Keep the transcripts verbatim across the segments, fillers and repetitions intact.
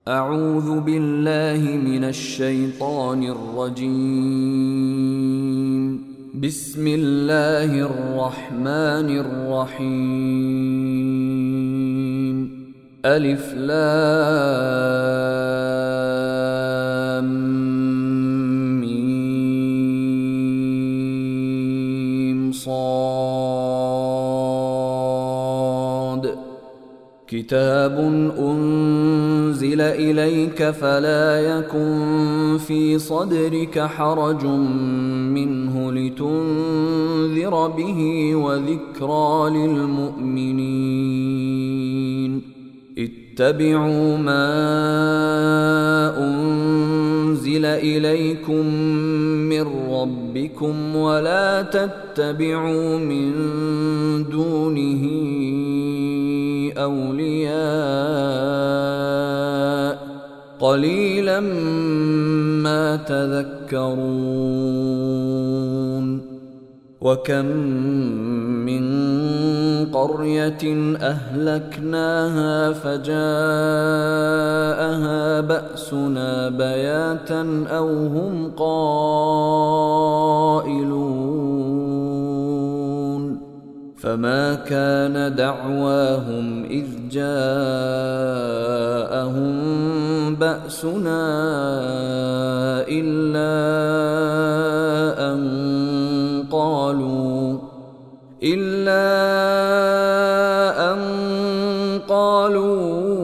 أعوذ بالله من الشيطان الرجيم. بسم الله الرحمن الرحيم. ألف لام ميم صاد. كتاب أنزل إليك فلا يكن في صدرك حرج منه لتنذر به وذكرى للمؤمنين. اتبعوا ما أنزل إليكم من ربكم ولا تتبعوا من دونه أولياء قليلا ما تذكرون. وكم من قرية أهلكناها فجاءها بأسنا بياتا أو هم قائلون. فما كان دعواهم إذ جاءهم بأسنا إلا أن قالوا إلا أن قالوا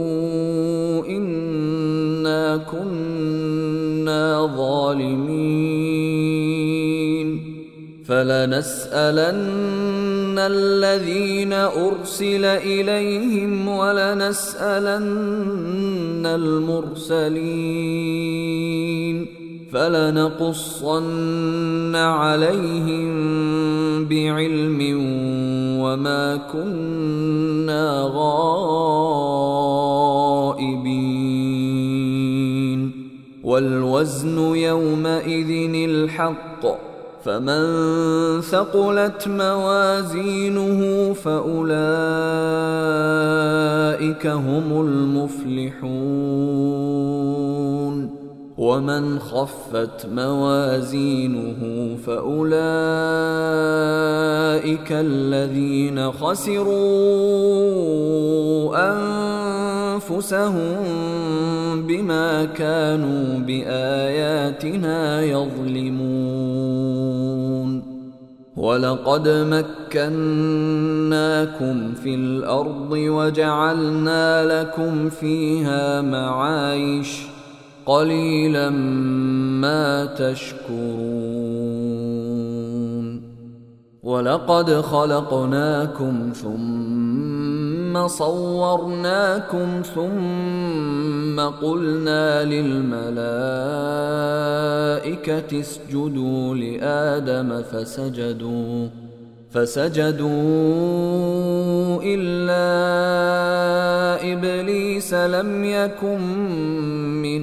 إنا كنا ظالمين. فلنسألن الذين أرسل إليهم ولنسألن المرسلين. فلنقصن عليهم بعلم وما كنا غائبين. والوزن يومئذ الحق فمن ثقلت موازينه فأولئك هم المفلحون. ومن خفت موازينه فأولئك الذين خسروا أنفسهم بما كانوا بآياتنا يظلمون. ولقد مكناكم في الأرض وجعلنا لكم فيها معايش قليلا ما تشكرون. ولقد خلقناكم ثم صورناكم ثم قلنا للملائكة اسجدوا لآدم فسجدوا فسجدوا إلا إبليس لم يكن من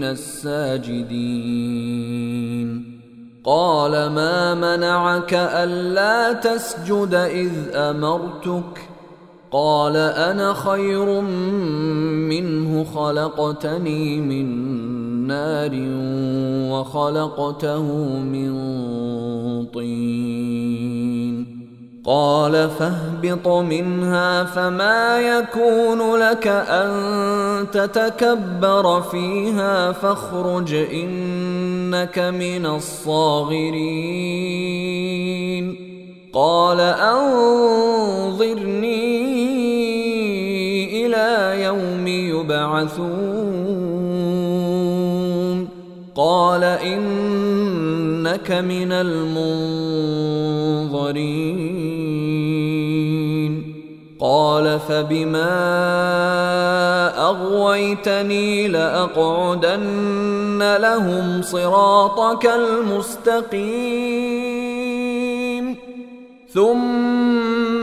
الساجدين. قال ما منعك ألا تسجد إذ أمرتك؟ قال أنا خير منه خلقتني من نار وخلقته من طين. قال فاهبط منها فما يكون لك أن تتكبر فيها فاخرج إنك من الصاغرين. قال أنظرني إلى يوم يبعثون. قال إنك من المنظرين. قال فبما أغويتني لأقعدن لهم صراطك المستقيم ثم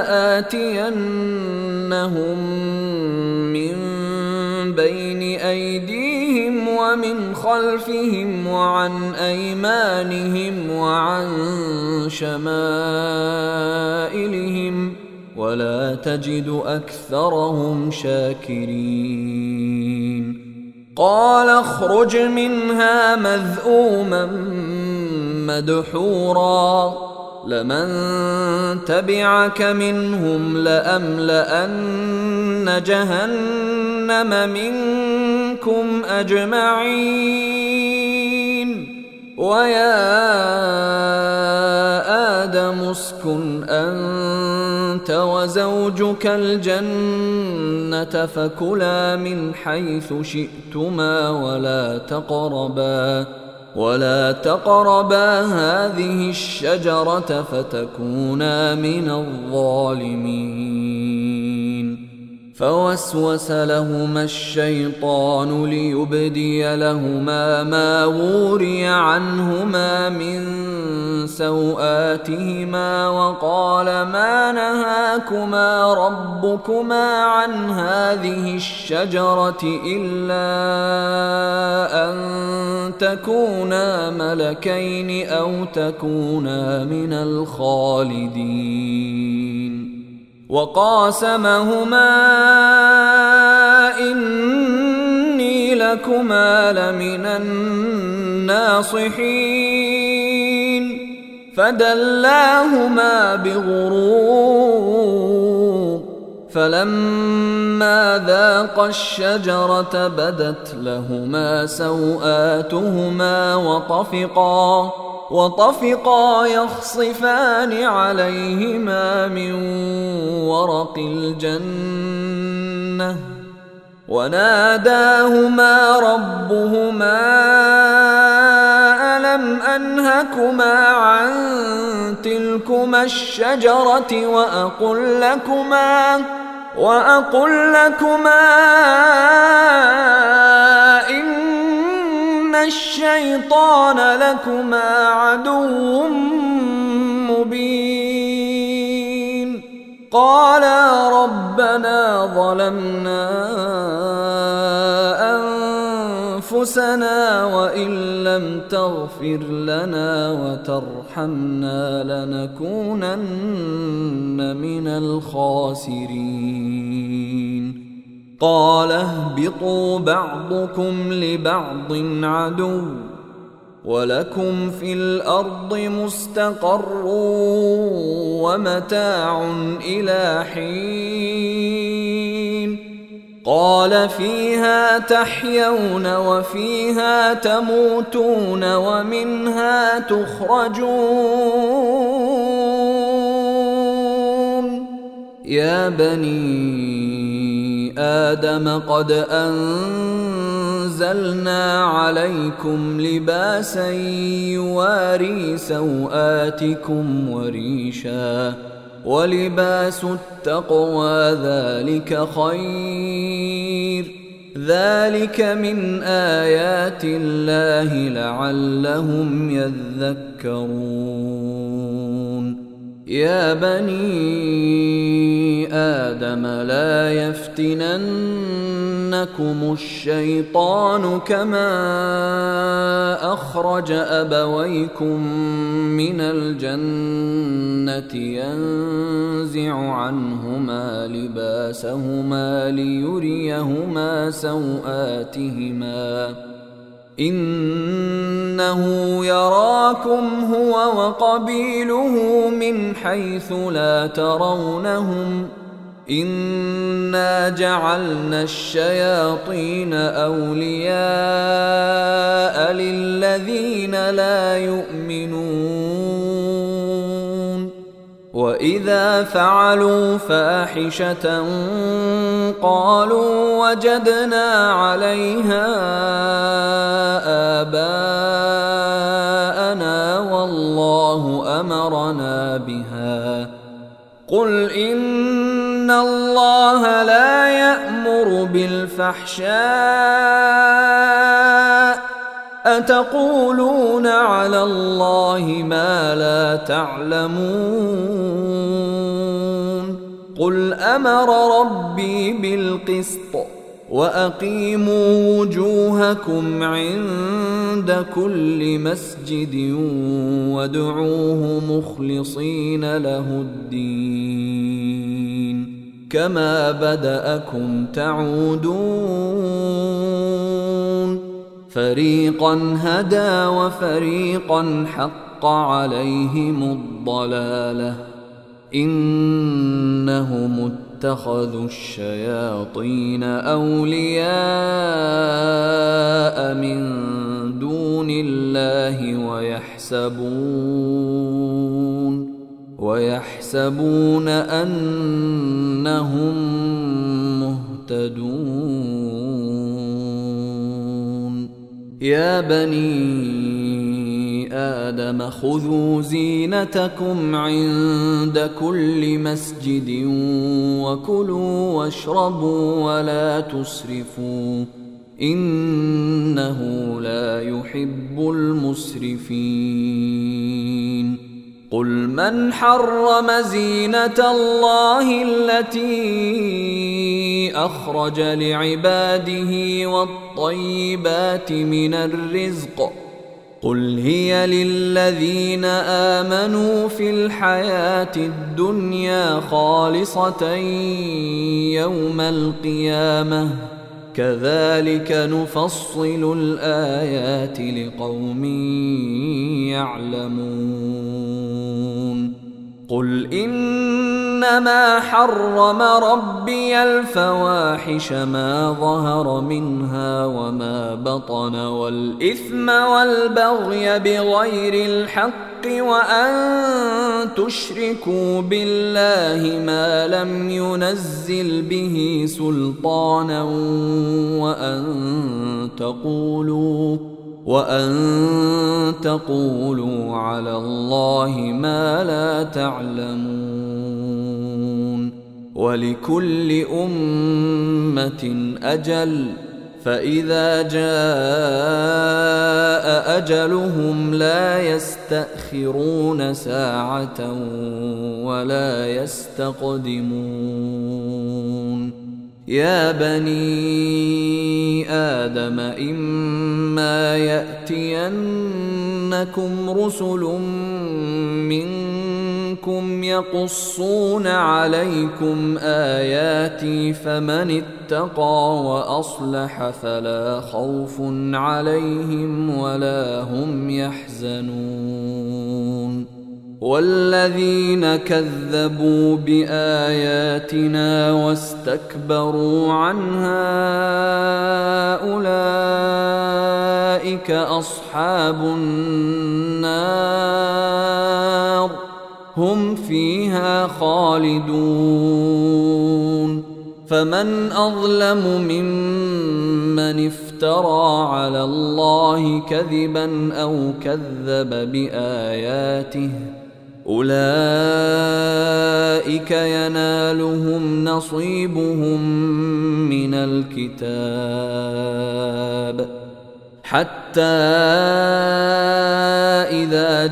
لآتينهم من بين أيديهم ومن خلفهم وعن أيمانهم وعن شمائلهم ولا تجد أكثرهم شاكرين. قال اخرج منها مذءوما مدحورا لمن تبعك منهم لأملأن جهنم منكم أجمعين ويا آدم اسكن أنت وزوجك الجنة فكلا من حيث شئتما ولا تقربا ولا تقربا هذه الشجرة فتكونا من الظالمين فوسوس لهما الشيطان ليبدي لهما ما وري عنهما من سوآتهما وقال ما نهاكما ربكما عن هذه الشجرة إلا أن تكونا ملكين أو تكونا من الخالدين وقاسمهما إني لكما لمن الناصحين فدلاهما بغرور فلما ذاقا الشجرة بدت لهما سوآتهما وطفقا وطفقا يخصفان عليهما من ورق الجنة وناداهما ربهما ألم أنهكما عن تلكما الشجرة وأقل لكما وأقل لكما إن الشيطان لكما عدو مبين قالا ربنا ظلمنا أنفسنا وإن لم تغفر لنا وترحمنا لنكونن من الخاسرين قال اهبطوا بعضكم لبعض عدو ولكم في الأرض مستقر ومتاع إلى حين قال فيها تحيون وفيها تموتون ومنها تخرجون يا بني آدم قد أنزلنا عليكم لباسا يواري سوآتكم وريشا ولباس التقوى ذلك خير ذلك من آيات الله لعلهم يذكرون يا بني آدم لا يفتننكم الشيطان كما أخرج أبويكم من الجنة ينزع عنهما لباسهما ليريهما سوآتهما إنه يراكم هو وقبيله من حيث لا ترونهم إنا جعلنا الشياطين أولياء للذين لا يؤمنون وإذا فعلوا فاحشة قالوا وجدنا عليها آباءنا والله أمرنا بها قل إن الله لا يأمر بالفحشاء أتقولون على الله ما لا تعلمون قل أمر ربي بالقسط وأقيموا وجوهكم عند كل مسجد وادعوه مخلصين له الدين كما بدأكم تعودون فريقا هدى وفريقا حق عليهم الضلالة إنهم اتخذوا الشياطين أولياء من دون الله ويحسبون ويحسبون أنهم مهتدون يا بني آدم خذوا زينتكم عند كل مسجد وكلوا واشربوا ولا تسرفوا إنه لا يحب المسرفين قل من حرم زينة الله التي أخرج لعباده والطيبات من الرزق قل هي للذين آمنوا في الحياة الدنيا خالصة يوم القيامة كذلك نفصل الآيات لقوم يعلمون قل إنما حرم ربي الفواحش ما ظهر منها وما بطن والإثم والبغي بغير الحق وأن تشركوا بالله ما لم ينزل به سلطانا وأن تقولوا وأن تقولوا على الله ما لا تعلمون ولكل أمة أجل فإذا جاء أجلهم لا يستأخرون ساعة ولا يستقدمون يا بني آدم إما يأتينكم رسل منكم يقصون عليكم آياتي فمن اتقى وأصلح فلا خوف عليهم ولا هم يحزنون والذين كذبوا بآياتنا واستكبروا عنها أولئك أصحاب النار هم فيها خالدون فمن أظلم ممن افترى على الله كذبا أو كذب بآياته أولئك ينالهم نصيبهم من الكتاب حتى إذا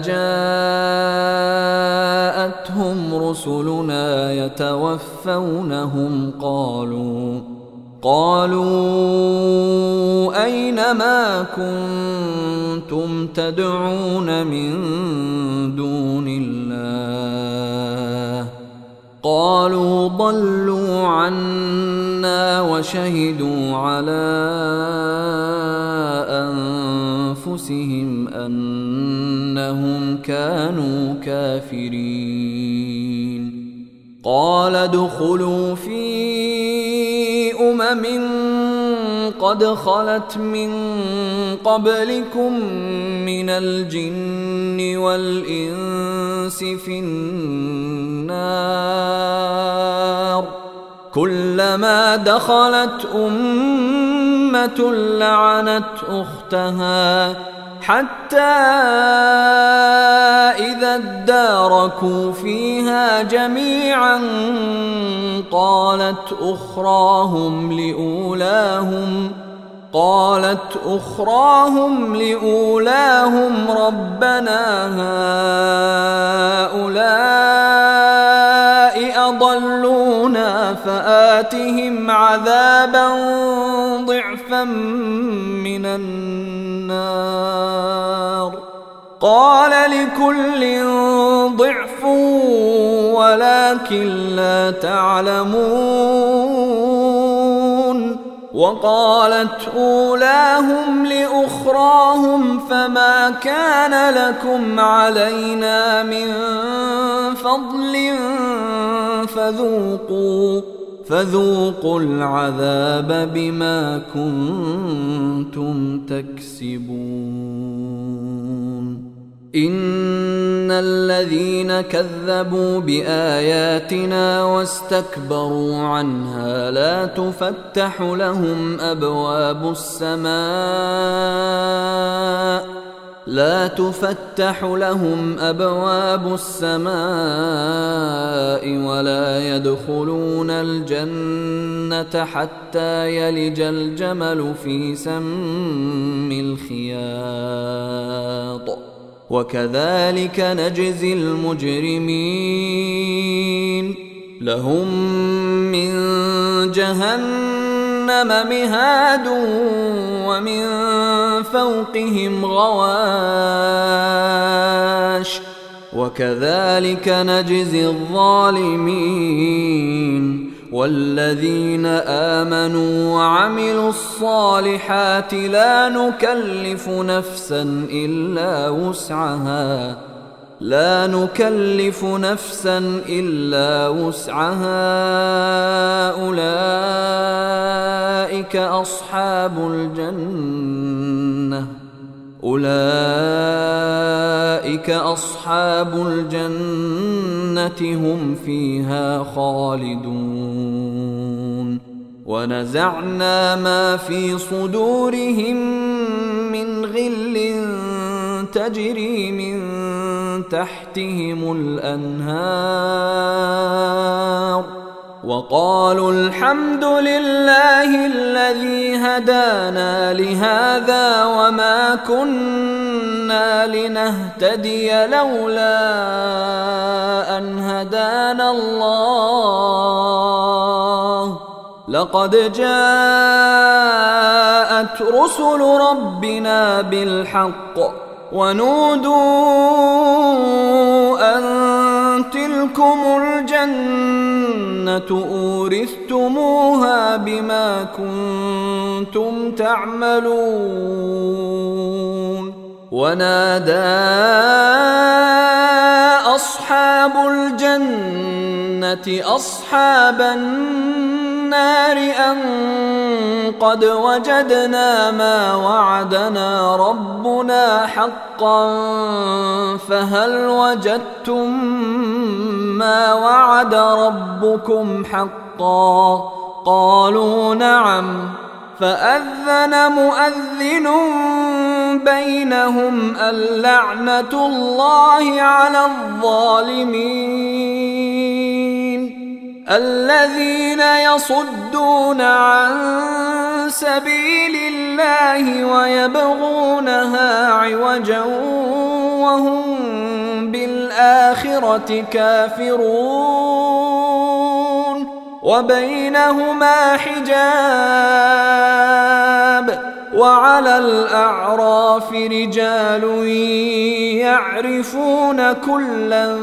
جاءتهم رسلنا يتوفونهم قالوا قالوا أين ما كنتم تدعون من دون الله قالوا ضلوا عنا وشهدوا على أنفسهم أنهم كانوا كافرين قال ادخلوا في أمم قد خلت من قبلكم من الجن والإنس في النار كلما دخلت أمة لعنت أختها حتى إذا اداركوا فيها جميعا قالت أخراهم لأولاهم قالت أخراهم لأولاهم ربنا هؤلاء أضلونا فآتهم عذابا ضعفا من النار قال لكل ضعف ولكن لا تعلمون وقالت أولاهم لأخراهم فما كان لكم علينا من فضل فذوقوا فذوقوا العذاب بما كنتم تكسبون إن الذين كذبوا بآياتنا واستكبروا عنها لا تفتح لهم أبواب السماء لا تفتح لهم أبواب السماء ولا يدخلون الجنة حتى يلج الجمل في سم الخياط وكذلك نجزي المجرمين لهم من جهنم مهاد ومن فوقهم غواش وكذلك نجزي الظالمين والذين آمنوا وعملوا الصالحات لا نكلف نفسا إلا وسعها لا نكلف نفسا إلا وسعها أولئك أصحاب الجنة أولئك أصحاب الجنة هم فيها خالدون ونزعنا ما في صدورهم من غل تجري من تحتهم الأنهار وقالوا الحمد لله الذي هدانا لهذا وما كنا لنهتدي لولا أن هدانا الله لقد جاءت رسل ربنا بالحق ونودوا أن تلكم الجنة أورثتموها بما كنتم تعملون ونادى أصحاب الجنة أصحاب النار أن قد وجدنا ما وعدنا ربنا حقا فهل وجدتم ما وعد ربكم حقا قالوا نعم فأذن مؤذن بينهم اللعنة الله على الظالمين الذين يصدون عن سبيل الله ويبغونها عوجا وهم بالآخرة كافرون وبينهما حجاب وعلى الأعراف رجال يعرفون كلا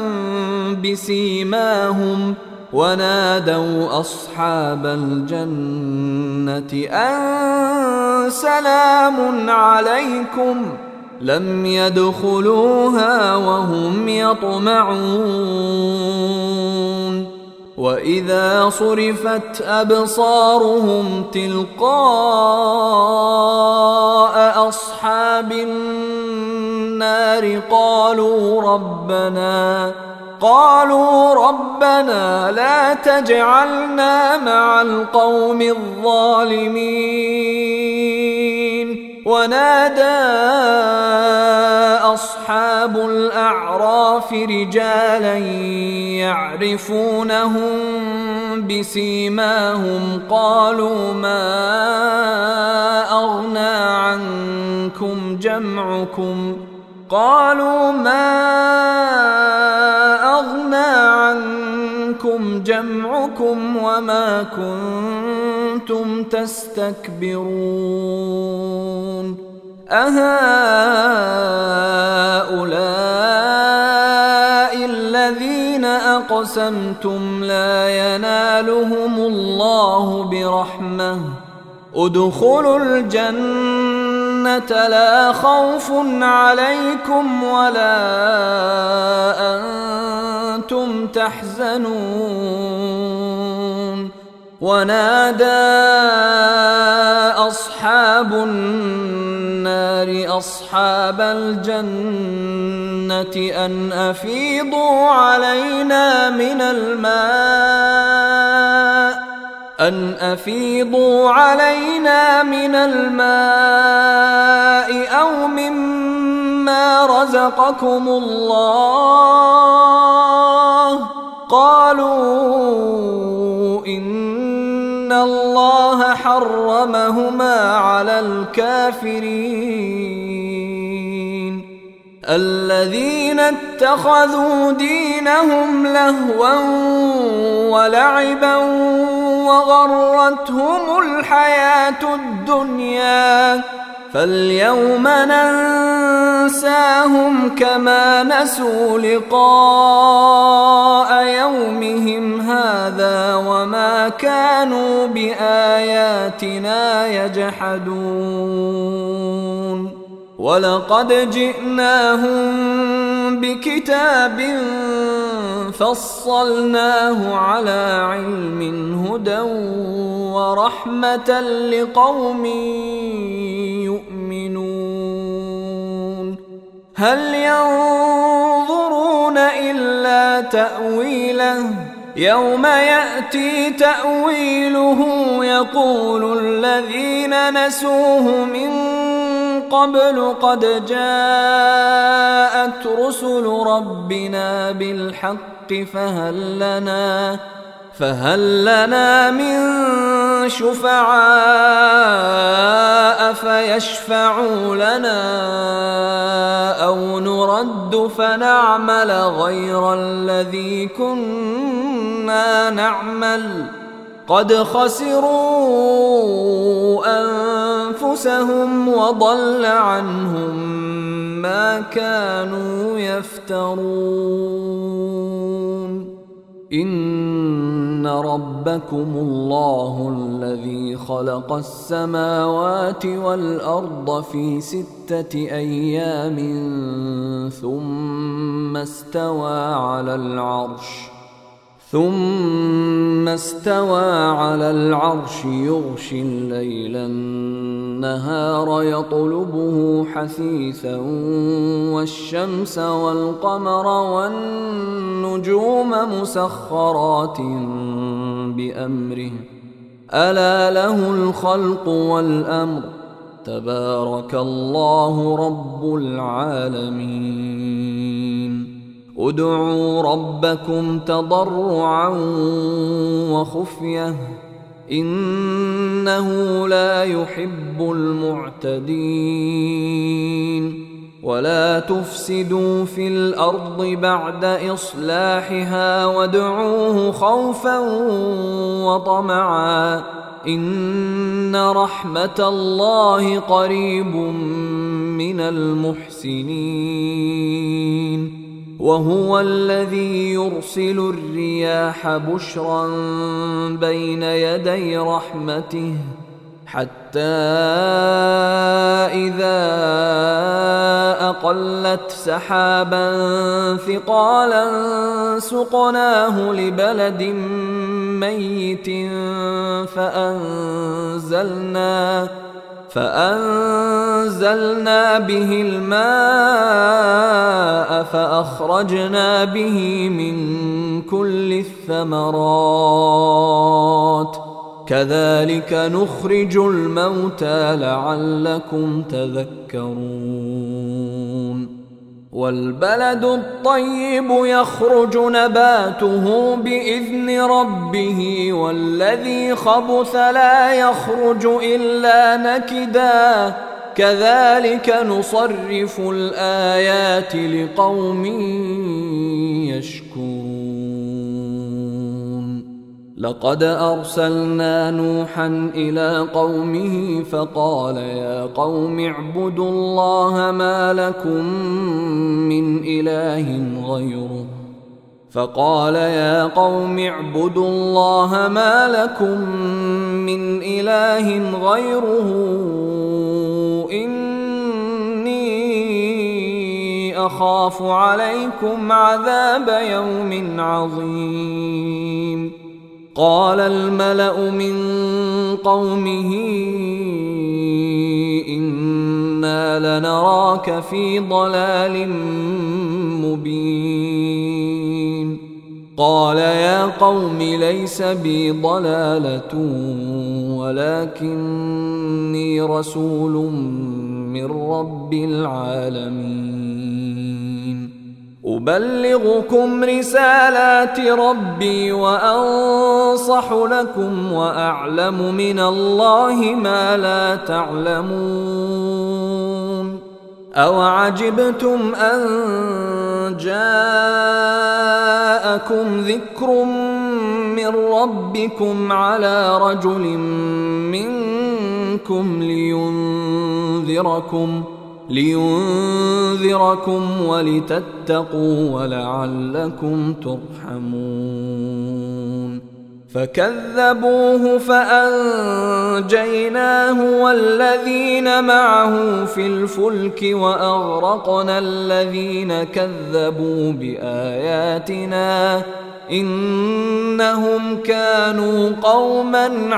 بسيماهم ونادوا أصحاب الجنة أن سلام عليكم لم يدخلوها وهم يطمعون وإذا صرفت أبصارهم تلقاء أصحاب النار قالوا ربنا قالوا ربنا لا تجعلنا مع القوم الظالمين ونادى أصحاب الأعراف رجالا يعرفونهم بسيماهم قالوا ما أغنى عنكم جمعكم قالوا ما أغنى عنكم جمعكم وما كنتم تستكبرون أهؤلاء الذين أقسمتم لا ينالهم الله برحمة ادخلوا الجنة لا خوف عليكم ولا أنتم تحزنون. ونادى أصحاب النار أصحاب الجنة أن أفيضوا علينا من الماء أن أفيضوا علينا من الماء أو مما رزقكم الله. قالوا إن الله حرمهما على الكافرين الذين اتخذوا دينهم لهوا ولعبا وغرتهم الحياة الدنيا فاليوم ننساهم كما نسوا لقاء يومهم هذا وما كانوا بآياتنا يجحدون. ولقد جئناهم بكتاب فصلناه على علم هدى ورحمة لقوم يؤمنون. هل ينظرون إلا تأويله يوم يأتي تأويله يقول الذين نسوه من قبل قد جاءت رسل ربنا بالحق فهل لنا فهل لنا من شفعاء فيشفعوا لنا أو نرد فنعمل غير الذي كنا نعمل قد خسروا أنفسهم وضل عنهم ما كانوا يفترون. إن ربكم الله الذي خلق السماوات والأرض في ستة أيام ثم استوى على العرش ثم استوى على العرش يغشي الليل النهار يطلبه حثيثا والشمس والقمر والنجوم مسخرات بأمره ألا له الخلق والأمر تبارك الله رب العالمين. ادعوا ربكم تضرعا وخفية إنه لا يحب المعتدين. ولا تفسدوا في الأرض بعد إصلاحها وادعوه خوفا وطمعا إن رحمة الله قريب من المحسنين. وهو الذي يرسل الرياح بشرا بين يدي رحمته حتى إذا أقلت سحابا ثقالا سقناه لبلد ميت فأنزلنا فأنزلنا به الماء فأخرجنا به من كل الثمرات كذلك نخرج الموتى لعلكم تذكرون. والبلد الطيب يخرج نباته بإذن ربه والذي خبث لا يخرج إلا نكدا كذلك نصرف الآيات لقوم يشكرون. لقد أرسلنا نوحا إلى قومه فقال يا قوم اعبدوا الله ما لكم من إله غيره فقال يا قوم اعبدوا الله ما لكم من إله غيره إني أخاف عليكم عذاب يوم عظيم. قال الملأ من قومه إنا لنراك في ضلال مبين. قال يا قوم ليس بي ضلالة ولكني رسول من رب العالمين أبلغكم رسالات ربي وأنصح لكم وأعلم من الله ما لا تعلمون. أوعجبتم أن جاءكم ذكر من ربكم على رجل منكم لينذركم لينذركم ولتتقوا ولعلكم ترحمون. فكذبوه فأنجيناه والذين معه في الفلك وأغرقنا الذين كذبوا بآياتنا إنهم كانوا قوما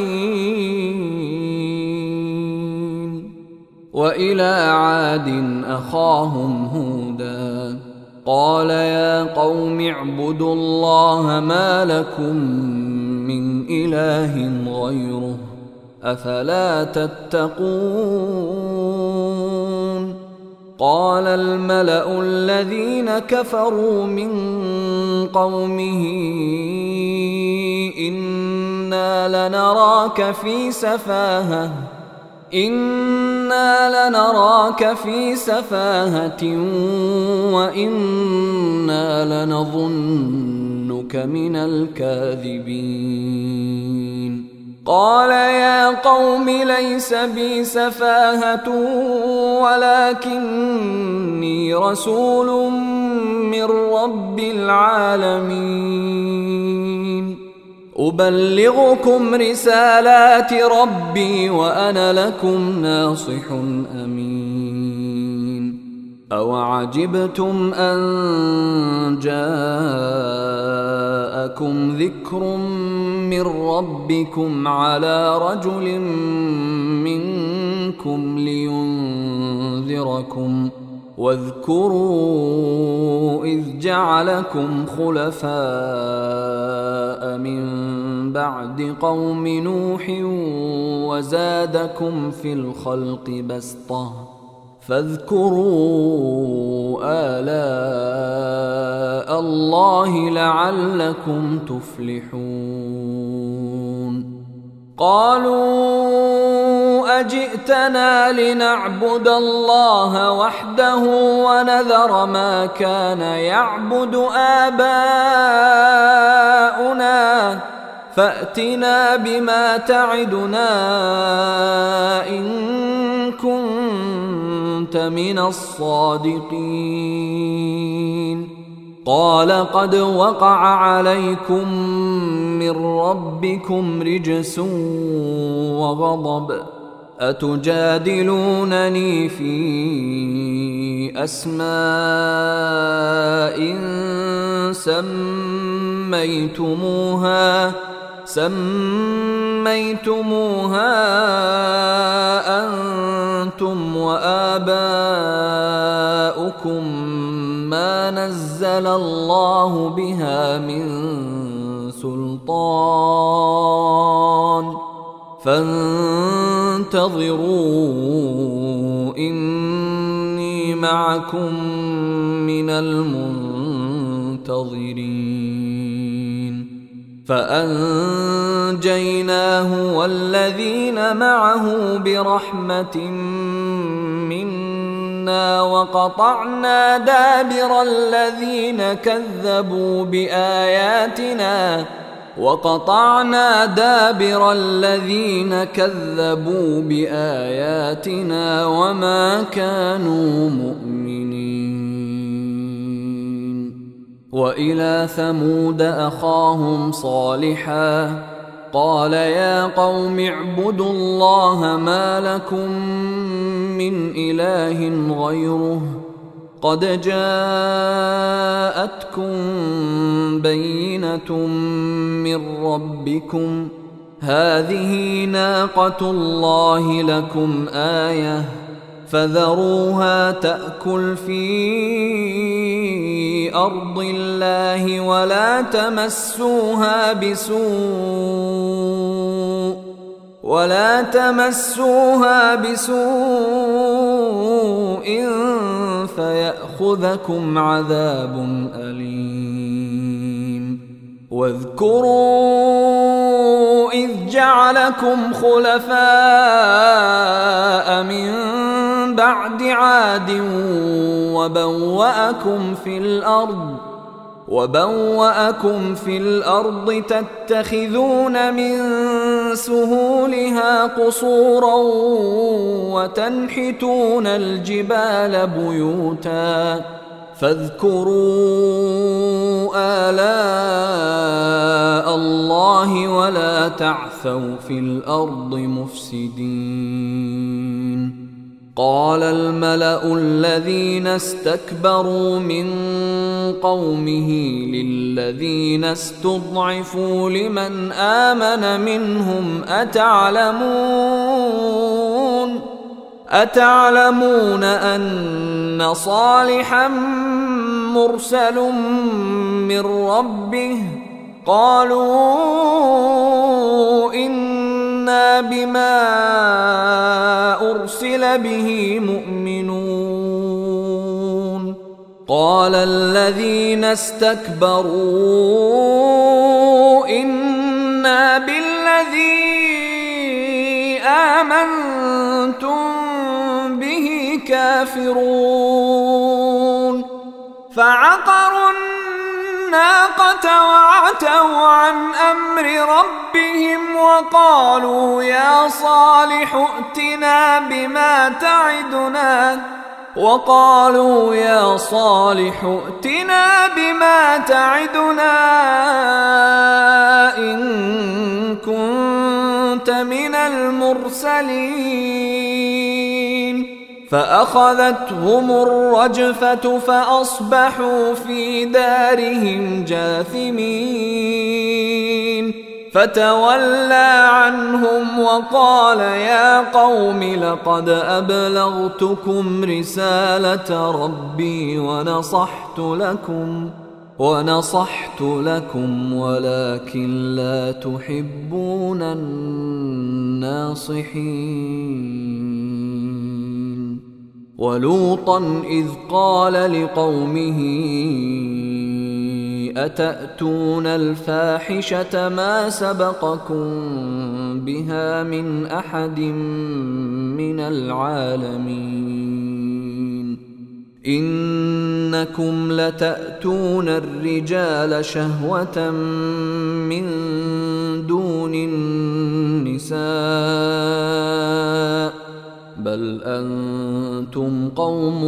عمين. وإلى عاد أخاهم هودا قال يا قوم اعبدوا الله ما لكم من إله غيره أفلا تتقون. قال الملأ الذين كفروا من قومه إنا لنراك في سفاهة إنا لنراك في سفاهة وإنا لنظنك من الكاذبين. قال يا قوم ليس بي سفاهة ولكني رسول من رب العالمين أبلغكم رسالات ربي وأنا لكم ناصح أمين. أوعجبتم أن جاءكم ذكر من ربكم على رجل منكم لينذركم واذكروا إذ جعلكم خلفاء من بعد قوم نوح وزادكم في الخلق بسطة فاذكروا آلاء الله لعلكم تفلحون. قالوا أجئتنا لنعبد الله وحده ونذر ما كان يعبد آباؤنا فأتنا بما تعدنا إن كنت من الصادقين. قال قد وقع عليكم من ربكم رجس وغضب أتجادلونني في أسماء سميتموها سميتموها أنتم وآباؤكم ما نزل الله بها من سلطان فانتظروا إني معكم من المنتظرين. فأنجيناه والذين معه برحمة منا وقطعنا دابر الذين كذبوا بآياتنا وقطعنا دابر الذين كذبوا بآياتنا وما كانوا مؤمنين. وإلى ثمود أخاهم صالحا قال يا قوم اعبدوا الله ما لكم من إله غيره قد جاءتكم بينة من ربكم هذه ناقة الله لكم آية فذروها تأكل في أرض الله ولا تمسوها بسوء ولا تمسوها بسوء فيأخذكم عذاب أليم واذكروا إذ جعلكم خلفاء من بعد عاد وبوأكم في الأرض وبوأكم في الأرض تتخذون من سهولها قصورا وتنحتون الجبال بيوتا فاذكروا آلاء الله ولا تعثوا في الأرض مفسدين. قال الملأ الذين استكبروا من قومه للذين استضعفوا لمن آمن منهم أتعلمون أتعلمون أن صالحا مرسل من ربه قالوا إنا بما أرسل به مؤمنون. قال الذين استكبروا إنا بالذي آمنتم به كافرون فعقروا الناقة وعتوا عن أمر ربهم وقالوا يا صالح ائتنا بما تعدنا وقالوا يا صالح ائتنا بما تعدنا إن كنت من المرسلين فأخذتهم الرجفة فأصبحوا في دارهم جاثمين فتولى عنهم وقال يا قوم لقد أبلغتكم رسالة ربي ونصحت لكم ونصحت لكم ولكن لا تحبون الناصحين. ولوطا إذ قال لقومه أتأتون الفاحشة ما سبقكم بها من أحد من العالمين إنكم لتأتون الرجال شهوة من دون النساء بل أنتم قوم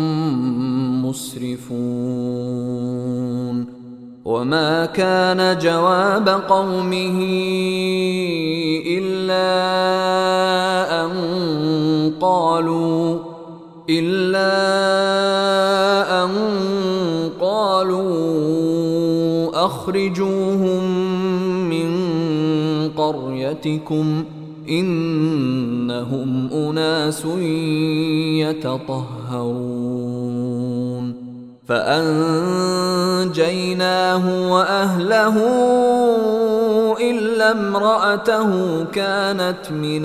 مسرفون. وما كان جواب قومه إلا أن قالوا إلا أن قالوا أخرجوهم من قريتكم إنهم أناس يتطهرون. فأنجيناه وأهله إلا امرأته كانت من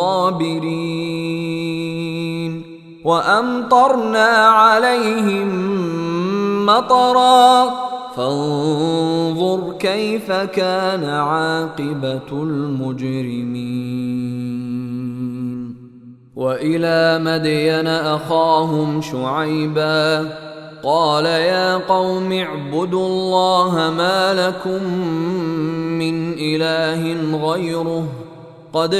الغابرين وأمطرنا عليهم مطرا فانظر كيف كان عاقبة المجرمين. وإلى مدين أخاهم شعيبا قال يا قوم اعبدوا الله ما لكم من إله غيره قد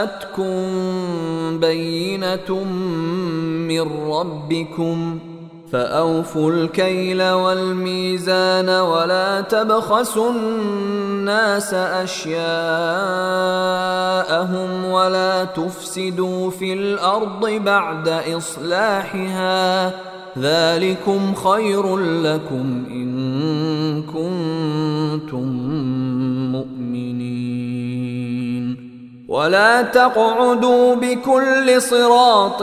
جاءتكم بينة من ربكم فأوفوا الكيل والميزان ولا تبخسوا الناس أشياءهم ولا تفسدوا في الأرض بعد إصلاحها ذلكم خير لكم إن كنتم مؤمنين. ولا تقعدوا بكل صراط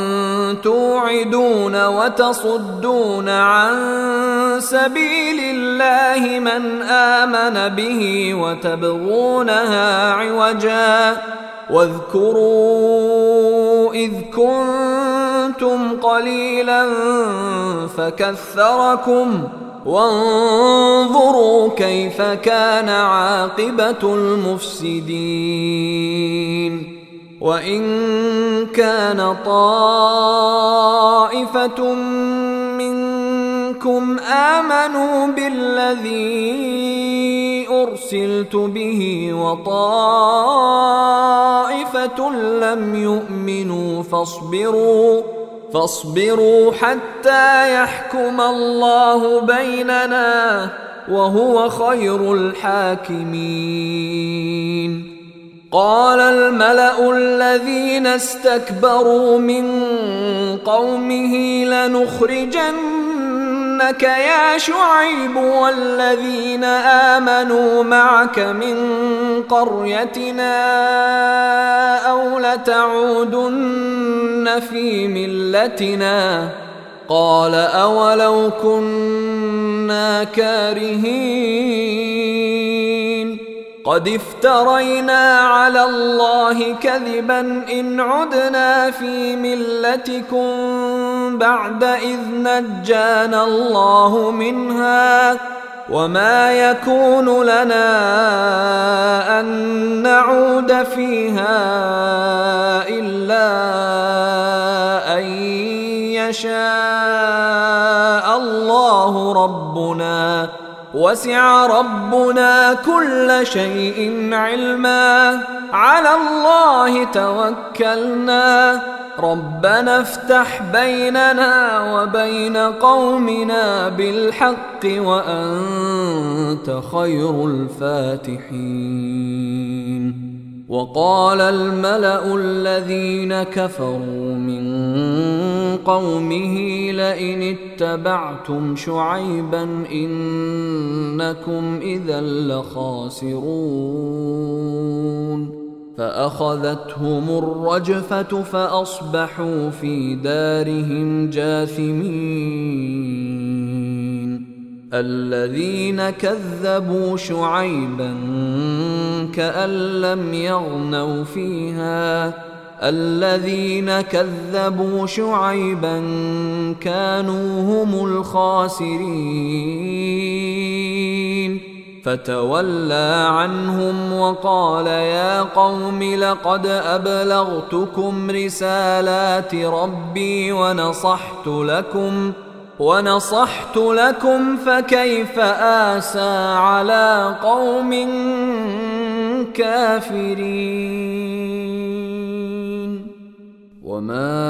توعدون وتصدون عن سبيل الله من آمن به وتبغونها عوجا واذكروا إذ كنتم قليلا فكثركم وانظروا كيف كان عاقبة المفسدين. وإن كان طائفة منكم آمنوا بالذي أرسلت به وطائفة لم يؤمنوا فاصبروا فاصبروا حتى يحكم الله بيننا وهو خير الحاكمين. قال الملأ الذين استكبروا من قومه لنخرجنك يا شعيب والذين آمنوا معك من قريتنا أو لتعودن في ملتنا قال أولو كنا كارهين قد افترينا على الله كذبا إن عدنا في ملتكم بعد إذ نجانا الله منها وما يكون لنا أن نعود فيها إلا أن يشاء الله ربنا وسع ربنا كل شيء علما على الله توكلنا ربنا افتح بيننا وبين قومنا بالحق وأنت خير الفاتحين. وقال الملأ الذين كفروا من قومه لئن اتبعتم شعيبا إنكم إذا لخاسرون فأخذتهم الرجفة فأصبحوا في دارهم جاثمين. الذين كذبوا شعيبا كأن لم يغنوا فيها الذين كذبوا شعيبا كانوا هم الخاسرين فتولى عنهم وقال يا قوم لقد أبلغتكم رسالات ربي ونصحت لكم ونصحت لكم فكيف آسى على قوم كافرين. وما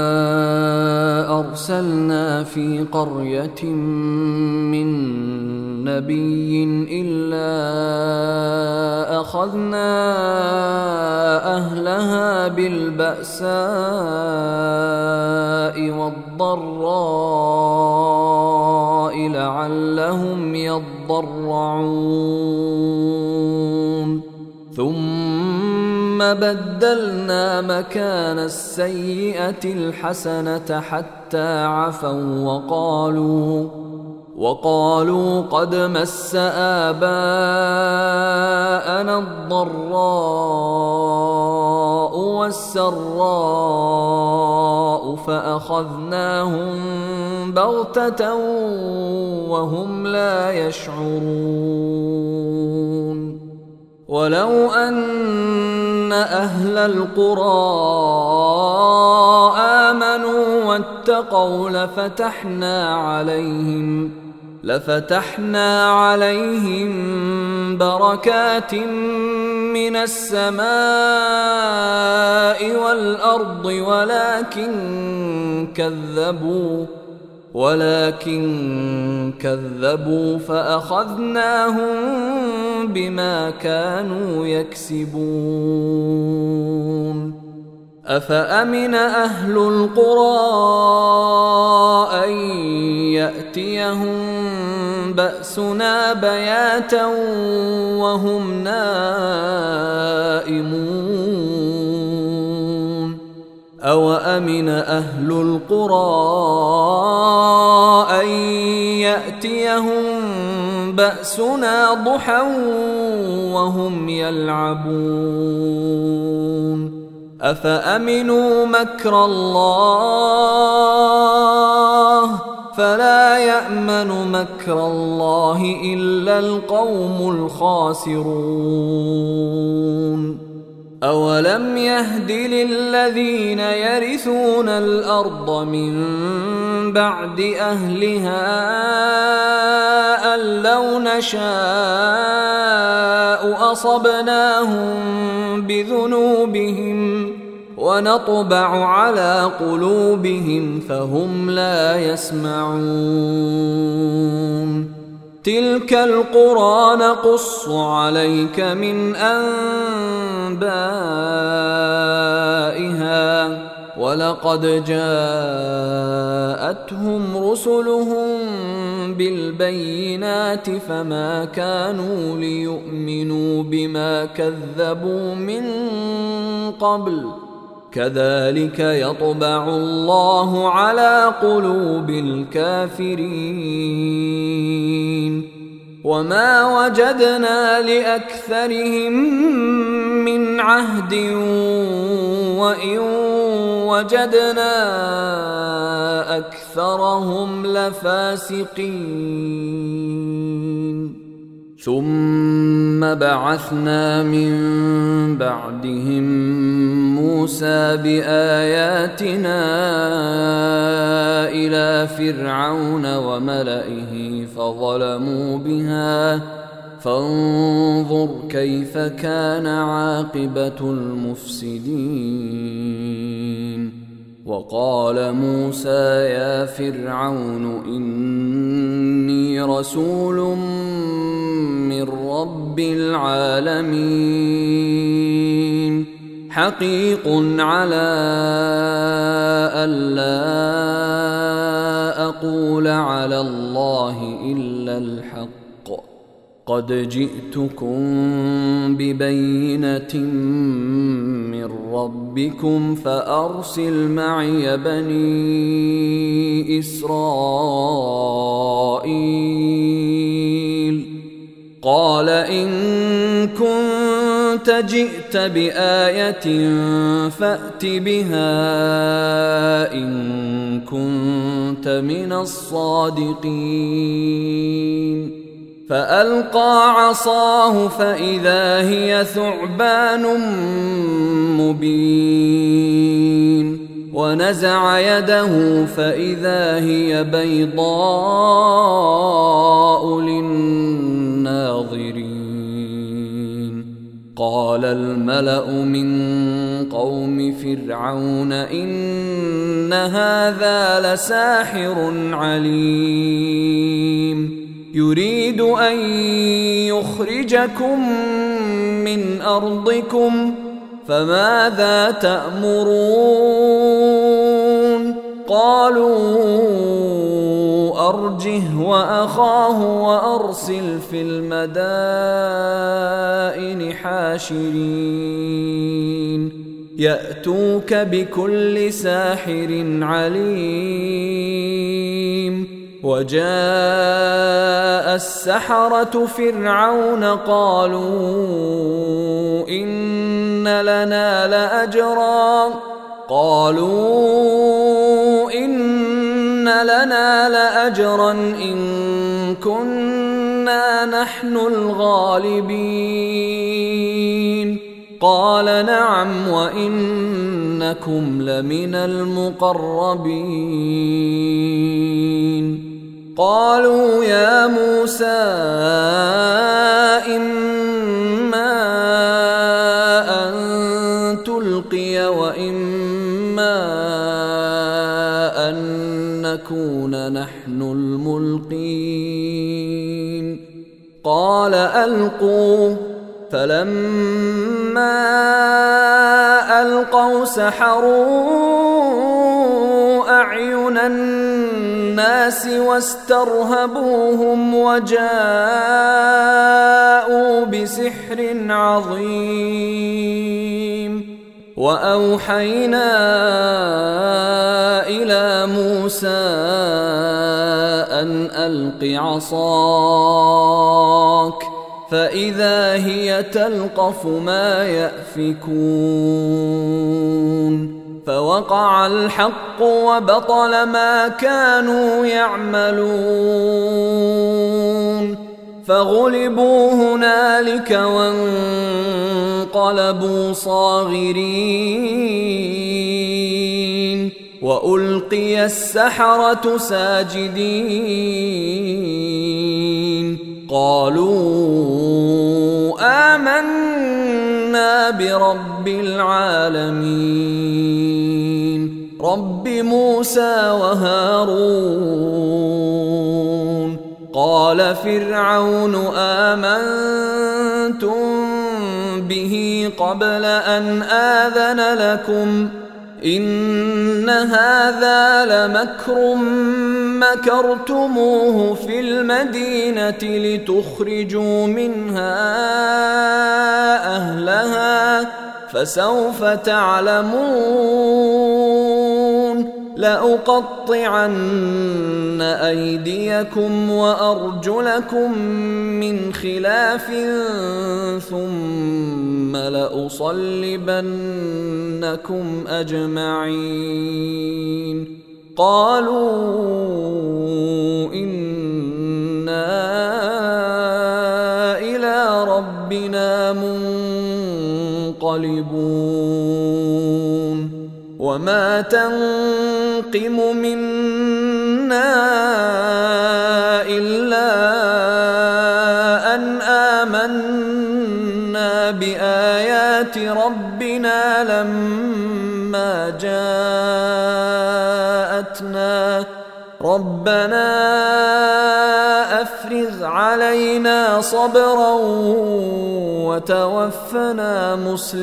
أرسلنا في قرية من نبي إلا أخذنا أهلها بالبأساء والضراء لعلهم يضرعون ثم بدلنا مكان السيئة الحسنة حتى عفوا وقالوا وقالوا قد مس آباءنا الضراء والسراء فأخذناهم بغتة وهم لا يشعرون. ولو أن أهل القرى آمنوا واتقوا لفتحنا عليهم لفتحنا عليهم بركات من السماء والأرض ولكن كذبوا ولكن كذبوا فأخذناهم بما كانوا يكسبون أفأمن أهل القرى أن يأتيهم بأسنا بياتا وهم نائمون أوأمن أهل القرى أن يأتيهم بأسنا ضحى وهم يلعبون أفأمنوا مكر الله فلا يأمن مكر الله إلا القوم الخاسرون أولم يهد للذين يرثون الأرض من بعد أهلها أن لو نشاء أصبناهم بذنوبهم ونطبع على قلوبهم فهم لا يسمعون تلك القرى نقص عليك من أنبائها ولقد جاءتهم رسلهم بالبينات فما كانوا ليؤمنوا بما كذبوا من قبل كذلك يطبع الله على قلوب الكافرين وما وجدنا لأكثرهم من عهد وإن وجدنا أكثرهم لفاسقين ثم بعثنا من بعدهم موسى بآياتنا إلى فرعون وملئه فظلموا بها فانظر كيف كان عاقبة المفسدين وقال موسى يا فرعون إني رسول من رب العالمين حقيق على ألا أقول على الله إلا الحق قد جئتكم ببينة من ربكم فأرسل معي بني إسرائيل قال إن كنت جئت بآية فأت بها إن كنت من الصادقين فألقى عصاه فإذا هي ثعبان مبين ونزع يده فإذا هي بيضاء للناظرين قال الملأ من قوم فرعون إن هذا لساحر عليم يريد أن يخرجكم من أرضكم فماذا تأمرون قالوا أرجه وأخاه وأرسل في المدائن حاشرين يأتوك بكل ساحر عليم وجاء السحرة فرعون قالوا إن لنا لأجرا قالوا إن لنا لأجرا إن كنا نحن الغالبين قال نعم وإنكم لمن المقربين قالوا يا موسى إما أن تلقي وإما أن نكون نحن الملقين قال ألقوا فلما ألقوا سحروا أعين الناس واسترهبوهم وجاءوا بسحر عظيم وأوحينا إلى موسى أن ألق عصاك فإذا هي تلقف ما يأفكون فوقع الحق وبطل ما كانوا يعملون فغلبوا هنالك وانقلبوا صاغرين وألقي السحرة ساجدين قالوا آمنا برب العالمين رب موسى وهارون قال فرعون آمنتم به قبل أن آذن لكم إن هذا لمكر مكرتموه في المدينة لتخرجوا منها أهلها فسوف تعلمون لأقطعن أيديكم وأرجلكم من خلاف ثم لأصلبنكم أجمعين قالوا إنا إلى ربنا منقلبون وما تنقم منا إلا أن آمنا بآيات ربنا لما جاءتنا ربنا أفرغ علينا صبرا وتوفنا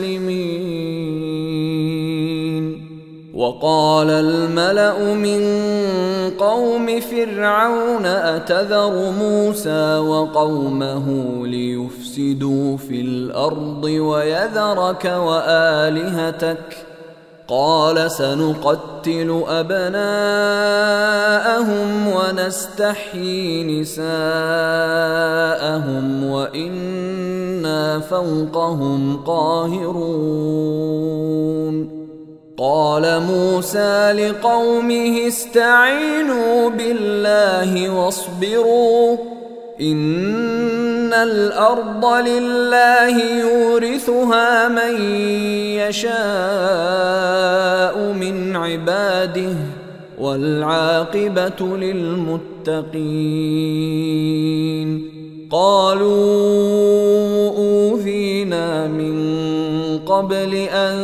مسلمين وقال الملأ من قوم فرعون أتذر موسى وقومه ليفسدوا في الأرض ويذرك وآلهتك قال سنقتل أبناءهم ونستحيي نساءهم وإنا فوقهم قاهرون قال موسى لقومه استعينوا بالله واصبروا إن الأرض لله يورثها من يشاء من عباده والعاقبة للمتقين قالوا أوذينا من قبل أن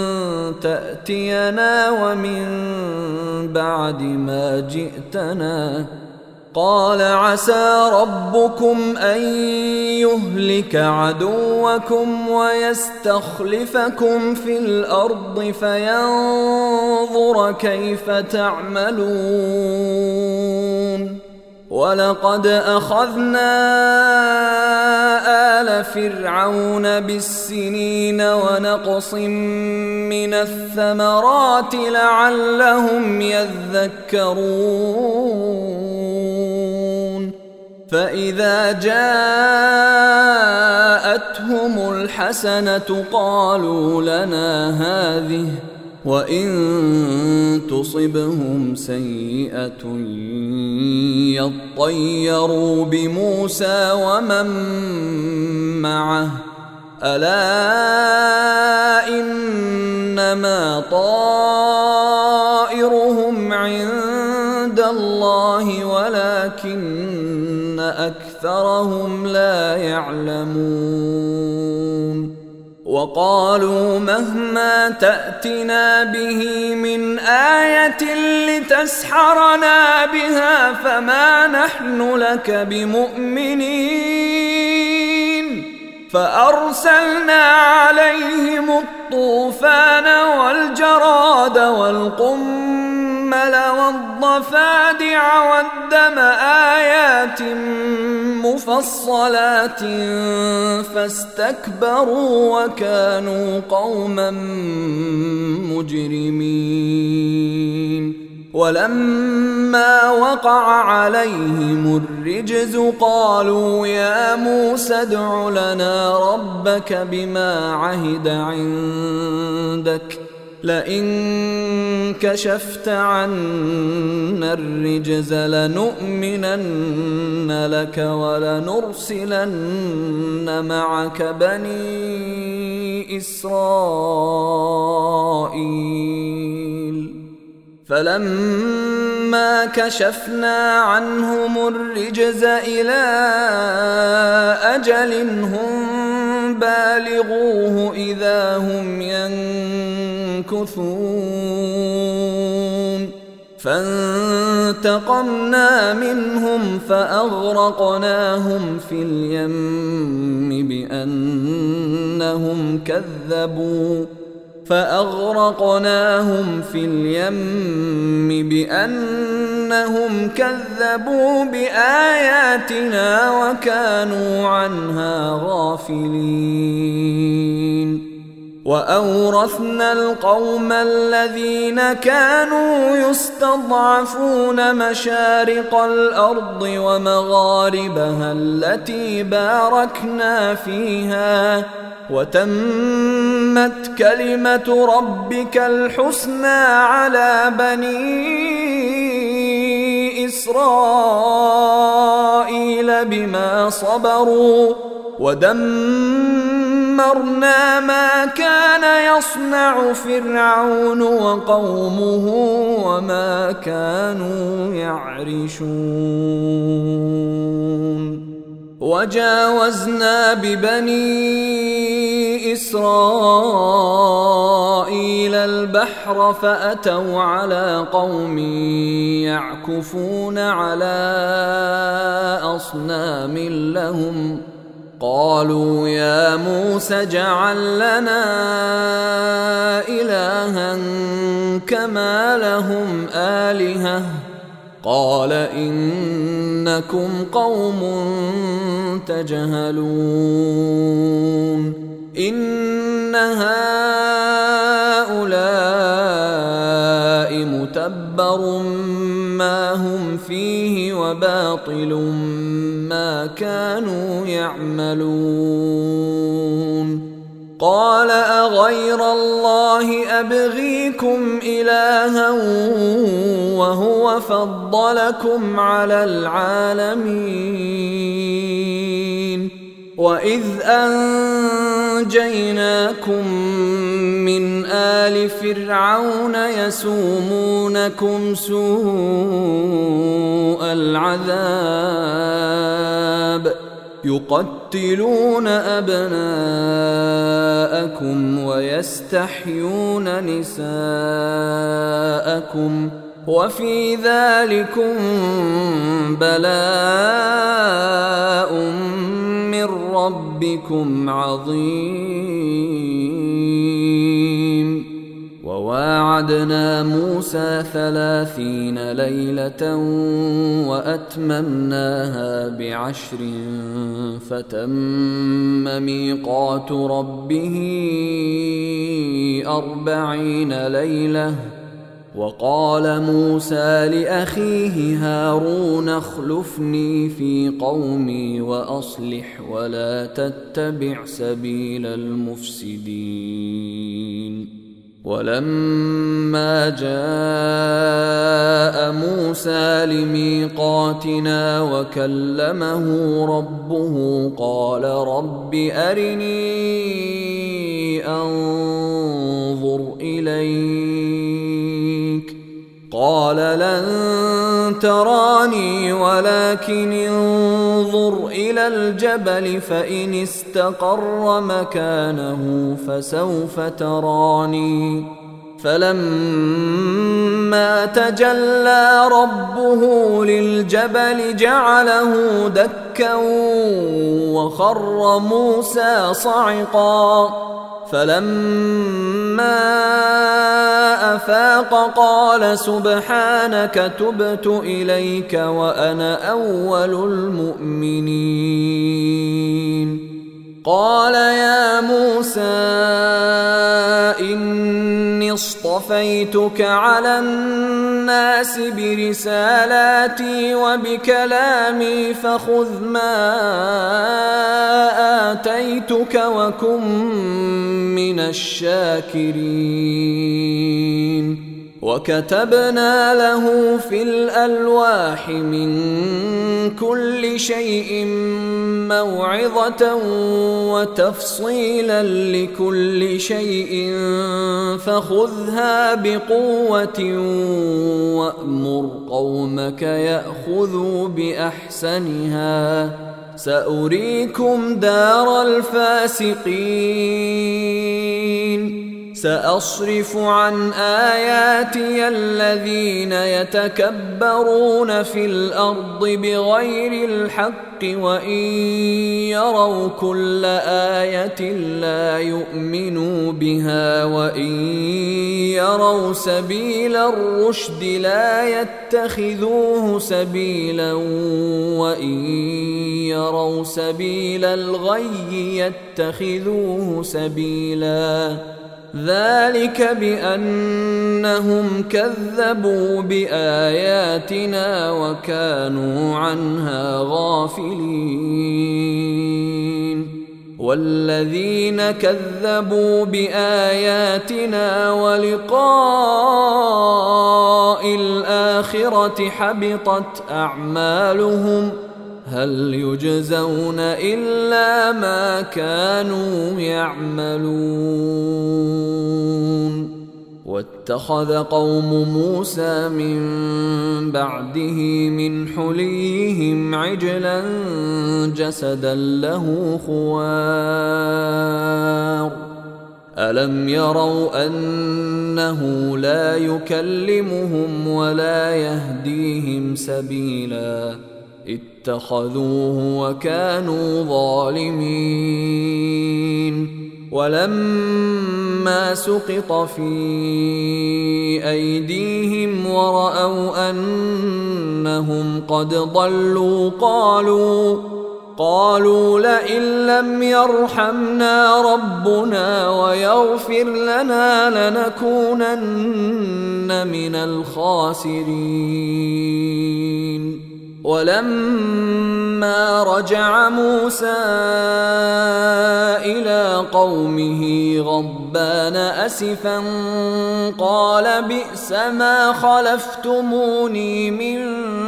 تأتينا ومن بعد ما جئتنا قال عسى ربكم أن يهلك عدوكم ويستخلفكم في الأرض فينظر كيف تعملون ولقد أخذنا آل فرعون بالسنين ونقص من الثمرات لعلهم يذكرون فإذا جاءتهم الحسنة قالوا لنا هذه وإن تصبهم سيئة يطيروا بموسى ومن معه ألا إنما طائرهم عند الله ولكن أكثرهم لا يعلمون وقالوا مهما تأتنا به من آية لتسحرنا بها فما نحن لك بمؤمنين فأرسلنا عليهم الطوفان والجراد والقمل والضفادع والدم آيات مفصلات فاستكبروا وكانوا قوما مجرمين ولما وقع عليهم الرجز قالوا يا موسى ادع لنا ربك بما عهد عندك لئن كشفت عنا الرجز لنؤمنن لك ولنرسلن معك بني إسرائيل فلما كشفنا عنهم الرجز إلى أجل هم بالغوه إذا هم ينكثون فانتقمنا منهم فأغرقناهم في اليم بأنهم كذبوا فأغرقناهم في اليم بأنهم كذبوا بآياتنا وكانوا عنها غافلين وأورثنا القوم الذين كانوا يستضعفون مشارق الأرض ومغاربها التي باركنا فيها وتمت كلمة ربك الحسنى على بني إسرائيل بما صبروا ودمرنا ما كان يصنع فرعون وقومه وما كانوا يعرشون وجاوزنا ببني إسرائيل البحر فأتوا على قوم يعكفون على أصنام لهم قالوا يا موسى اجعل لنا إلها كما لهم آلهة قال إنكم قوم تجهلون إن هؤلاء متبر ما هم فيه وباطل ما كانوا يعملون قال أغير الله أبغيكم إلها وهو فضلكم على العالمين وإذ أنجيناكم من آل فرعون يسومونكم سوء العذاب يقتلون أبناءكم ويستحيون نساءكم وفي ذلكم بلاء من ربكم عظيم وواعدنا موسى ثلاثين ليلة وأتممناها بعشر فتم ميقات ربه أربعين ليلة وقال موسى لأخيه هارون اخلفني في قومي وأصلح ولا تتبع سبيل المفسدين ولما جاء موسى لميقاتنا وكلمه ربه قال رب أرني أنظر إليك قال لن تراني ولكن انظر إلى الجبل فإن استقر مكانه فسوف تراني فلما تجلى ربه للجبل جعله دكا وخر موسى صعقا فلما أفاق قال سبحانك تبت إليك وأنا أول المؤمنين قال يا موسى إني اصطفيتك على الناس برسالاتي وبكلامي فخذ ما آتيتك وكن من الشاكرين وكتبنا له في الألواح من كل شيء موعظة وتفصيلا لكل شيء فخذها بقوة وأمر قومك يأخذوا بأحسنها سأريكم دار الفاسقين سأصرف عن آياتي الذين يتكبرون في الأرض بغير الحق وإن يروا كل آية لا يؤمنوا بها وإن يروا سبيل الرشد لا يتخذوه سبيلا وإن يروا سبيل الغي يتخذوه سبيلا ذلك بأنهم كذبوا بآياتنا وكانوا عنها غافلين والذين كذبوا بآياتنا ولقاء الآخرة حبطت أعمالهم هل يجزون إلا ما كانوا يعملون واتخذ قوم موسى من بعده من حليهم عجلا جسدا له خوار ألم يروا أنه لا يكلمهم ولا يهديهم سبيلا اتخذوه وكانوا ظالمين ولما سقط في أيديهم ورأوا أنهم قد ضلوا قالوا قالوا لئن لم يرحمنا ربنا ويغفر لنا لنكونن من الخاسرين ولما رجع موسى إلى قومه غضبان أسفا قال بئس ما خلفتموني من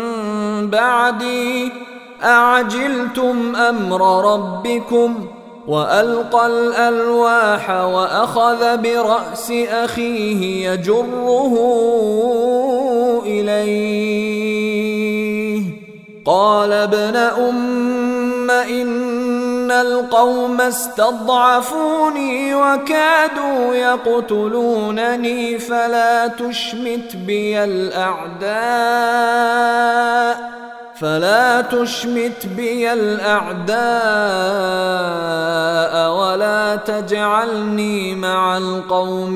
بعدي أعجلتم أمر ربكم وألقى الألواح وأخذ برأس أخيه يجره إليه قال ابن أم إن القوم استضعفوني وكادوا يقتلونني فلا تشمت بي الأعداء فلا تشمت بي الأعداء ولا تجعلني مع القوم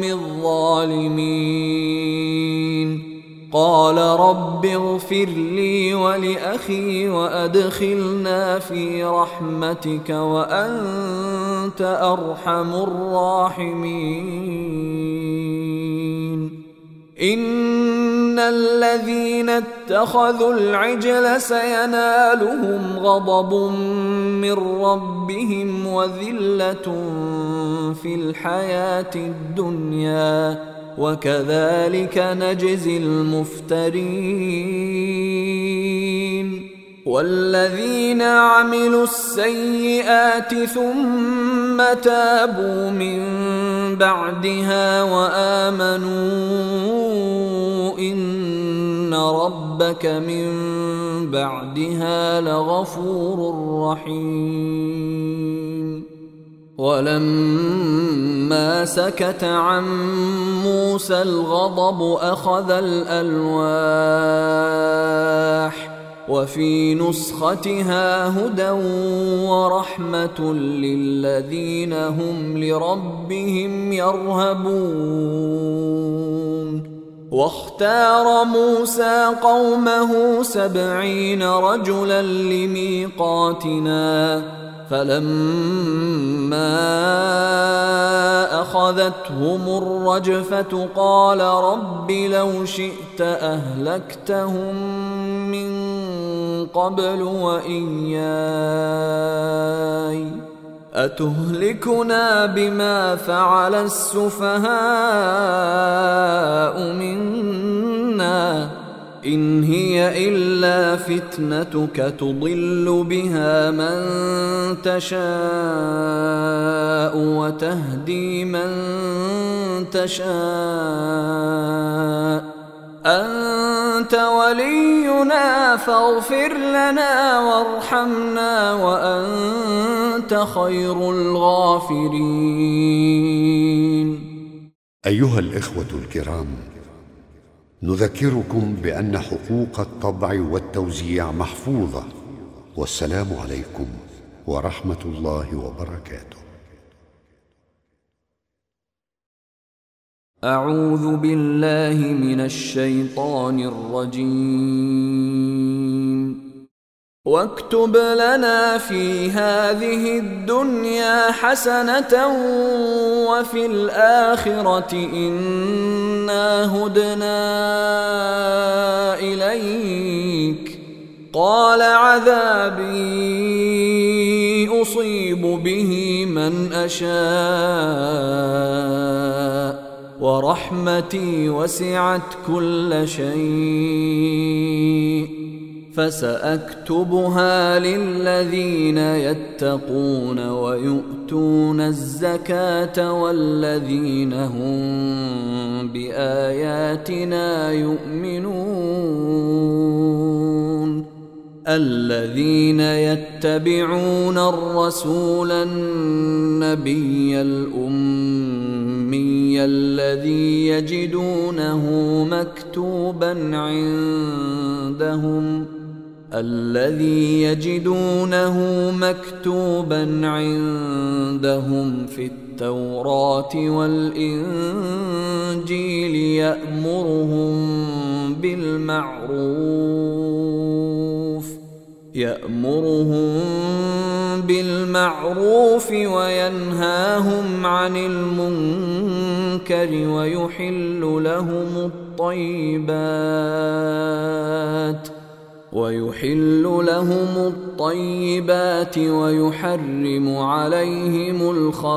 الظالمين قال رب اغفر لي ولأخي وأدخلنا في رحمتك وأنت أرحم الراحمين إن الذين اتخذوا العجل سينالهم غضب من ربهم وذلة في الحياة الدنيا وكذلك نجزي المفترين والذين عملوا السيئات ثم تابوا من بعدها وآمنوا إن ربك من بعدها لغفور رحيم. ولما سكت عن موسى الغضب أخذ الألواح وفي نسختها هدى ورحمة للذين هم لربهم يرهبون. واختار موسى قومه سبعين رجلا لميقاتنا فلما أخذتهم الرجفة قال رب لو شئت أهلكتهم من قبل وإياي أتهلكنا بما فعل السفهاء منا إن هي إلا فتنتك تضل بها من تشاء وتهدي من تشاء أنت ولينا فاغفر لنا وارحمنا وأنت خير الغافرين. أيها الإخوة الكرام، نذكركم بأن حقوق الطبع والتوزيع محفوظة، والسلام عليكم ورحمة الله وبركاته. أعوذ بالله من الشيطان الرجيم. واكتب لنا في هذه الدنيا حسنة وفي الآخرة إنا هدنا إليك قال عذابي أصيب به من أشاء ورحمتي وسعت كل شيء فسأكتبها للذين يتقون ويؤتون الزكاة والذين هم بآياتنا يؤمنون الذين يتبعون الرسول النبي الأمي الذي يجدونه مكتوبا عندهم الذي يجدونه مكتوبا عندهم في التوراة والإنجيل يأمرهم بالمعروف يأمرهم بالمعروف وينهاهم عن المنكر ويحل لهم الطيبات ويحل لهم الطيبات ويحرم عليهم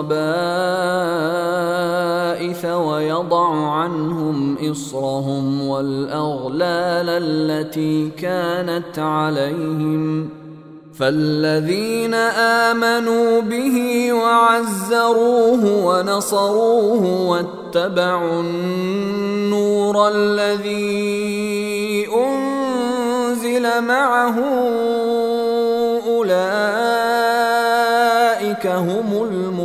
الخبائث ويضع عنهم إصرهم والأغلال التي كانت عليهم فالذين آمنوا به وعزروه ونصروه واتبعوا النور الذي أنزل معه أولئك هم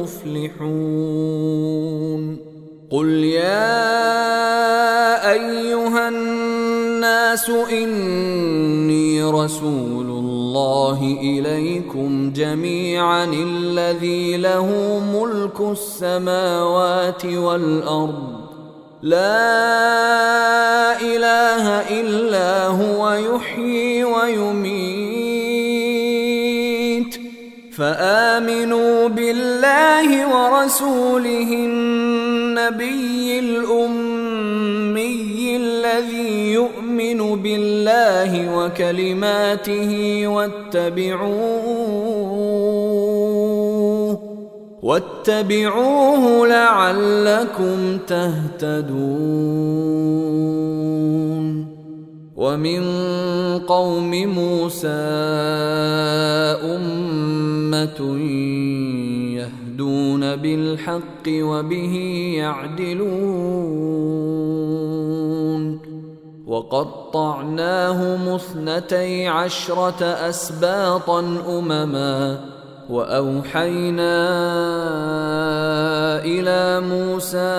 المفلحون. قل يا أيها الناس إني رسول الله إليكم جميعا الذي له ملك السماوات والأرض لا إله إلا هو يحيي ويميت فآمنوا بالله ورسوله النبي الأمي الذي يؤمن بالله وكلماته واتبعوه واتبعوه لعلكم تهتدون. ومن قوم موسى أمة يهدون بالحق وبه يعدلون وقطعناهم اثنتي عشرة أسباطا أمما وأوحينا إلى موسى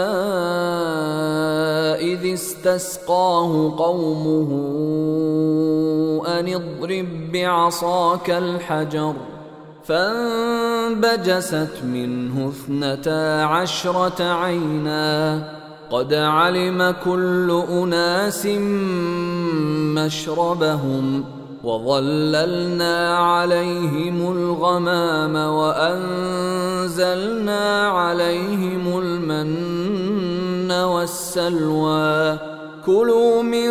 إذ استسقاه قومه أن اضرب بعصاك الحجر فانبجست منه اثنتا عشرة عينا قد علم كل أناس مشربهم وظللنا عليهم الغمام وأنزلنا عليهم المن والسلوى كلوا من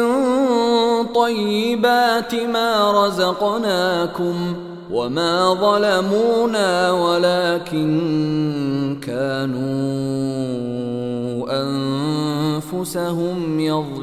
طيبات ما رزقناكم وما ظلمونا ولكن كانوا أنفسهم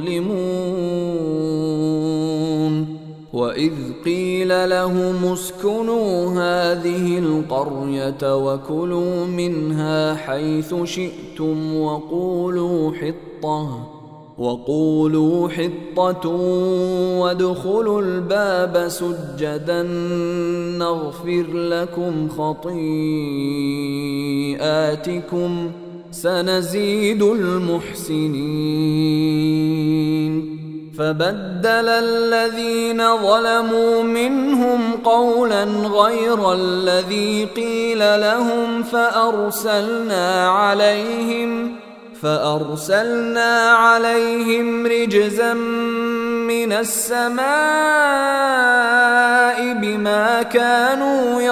يظلمون وإذ قيل لهم اسكنوا هذه القرية وكلوا منها حيث شئتم وقولوا حطة وقولوا حطة وادخلوا الباب سجدا نغفر لكم خطيئاتكم سنزيد المحسنين فبدل الذين ظلموا منهم قولا غير الذي قيل لهم فأرسلنا عليهم فأرسلنا عليهم رجزا من السماء بما كانوا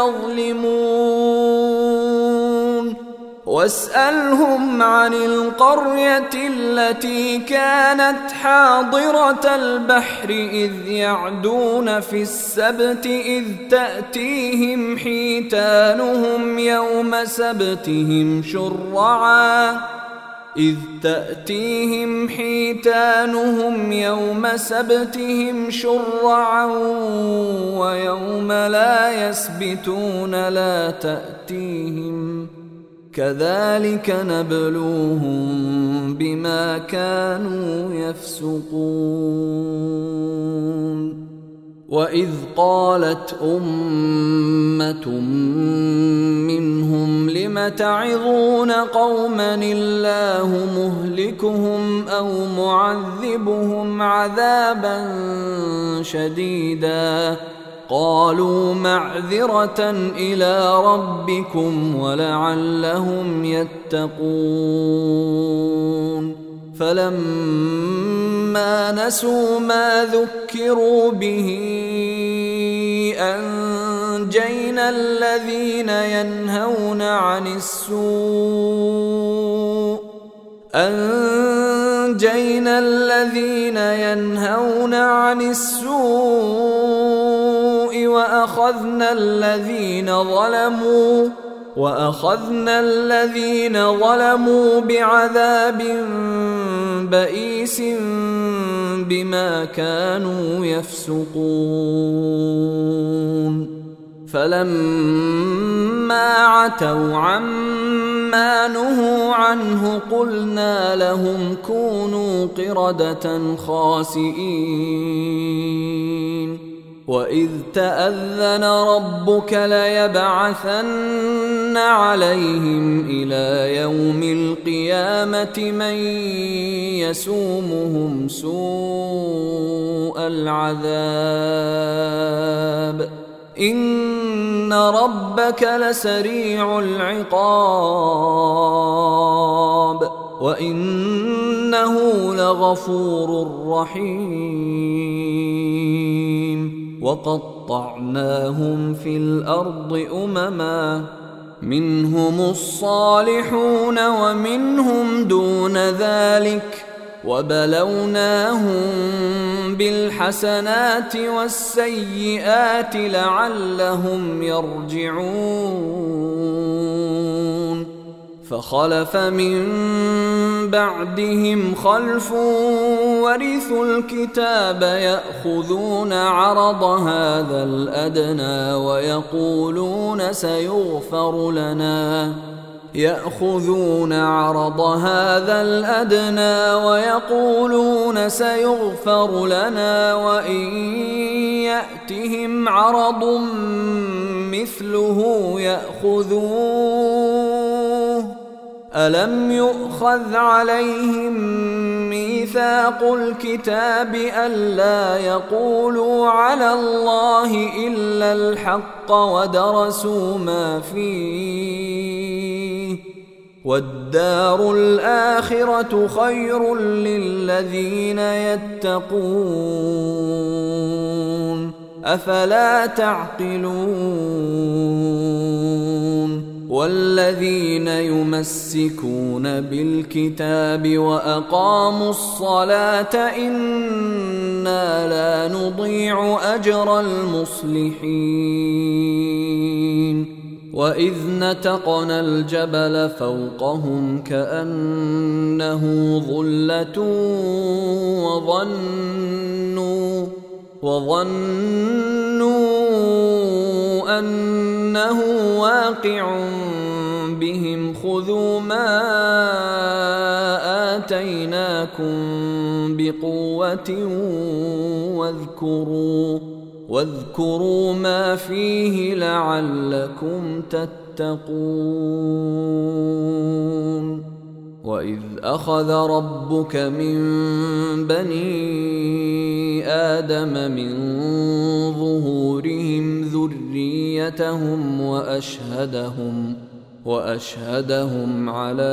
يظلمون واسألهم عن القرية التي كانت حاضرة البحر إذ يعدون في السبت إذ تأتيهم حيتانهم يوم سبتهم شرعا إذ تأتيهم حيتانهم يوم سبتهم شرعا ويوم لا يسبتون لا تأتيهم كذلك نبلوهم بما كانوا يفسقون وإذ قالت أمة منهم لم تعظون قوما الله مهلكهم أو معذبهم عذابا شديدا قالوا معذرة إلى ربكم ولعلهم يتقون فلما نسوا ما ذكروا به أنجينا الذين ينهون عن السوء أنجينا الذين ينهون عن السوء وأخذنا الذين ظلموا وأخذنا الذين ظلموا بعذاب بئيس بما كانوا يفسقون فلما عتوا عما نهوا عنه قلنا لهم كونوا قردة خاسئين وإذ تأذن ربك ليبعثن عليهم إلى يوم القيامة من يسومهم سوء العذاب إن ربك لسريع العقاب وإنه لغفور رحيم وقطعناهم في الأرض أمما منهم الصالحون ومنهم دون ذلك وبلوناهم بالحسنات والسيئات لعلهم يرجعون فخلف من بعدهم خلف ورثوا الكتاب يأخذون عرض هذا الأدنى ويقولون سيغفر لنا يأخذون عرض هذا الأدنى ويقولون سيغفر لنا وإن يأتهم عرض مثله يأخذوه ألم يؤخذ عليهم ميثاق الكتاب ألا يقولوا على الله إلا الحق ودرسوا ما فيه والدار الآخرة خير للذين يتقون أفلا تعقلون والذين يمسكون بالكتاب وأقاموا الصلاة إنا لا نضيع أجر المصلحين وإذ نتقنا الجبل فوقهم كأنه ظلة وظنوا وظنوا أنه واقع بهم خذوا ما آتيناكم بقوة واذكروا واذكروا ما فيه لعلكم تتقون وإذ أخذ ربك من بني آدم من ظهورهم ذريتهم وأشهدهم وأشهدهم على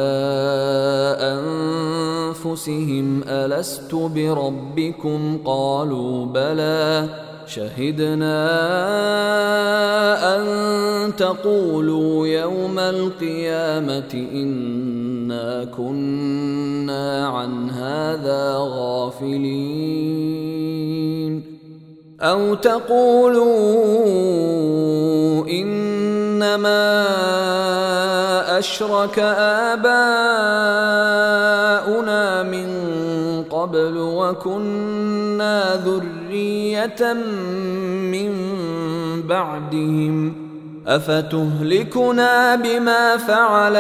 أنفسهم ألست بربكم قالوا بلى شهدنا أن تقولوا يوم القيامة إنا كنا عن هذا غافلين أو تقولوا إنما أشرك آباؤنا من قبل وكنا ذرية من بعدهم أفتهلكنا بما فعل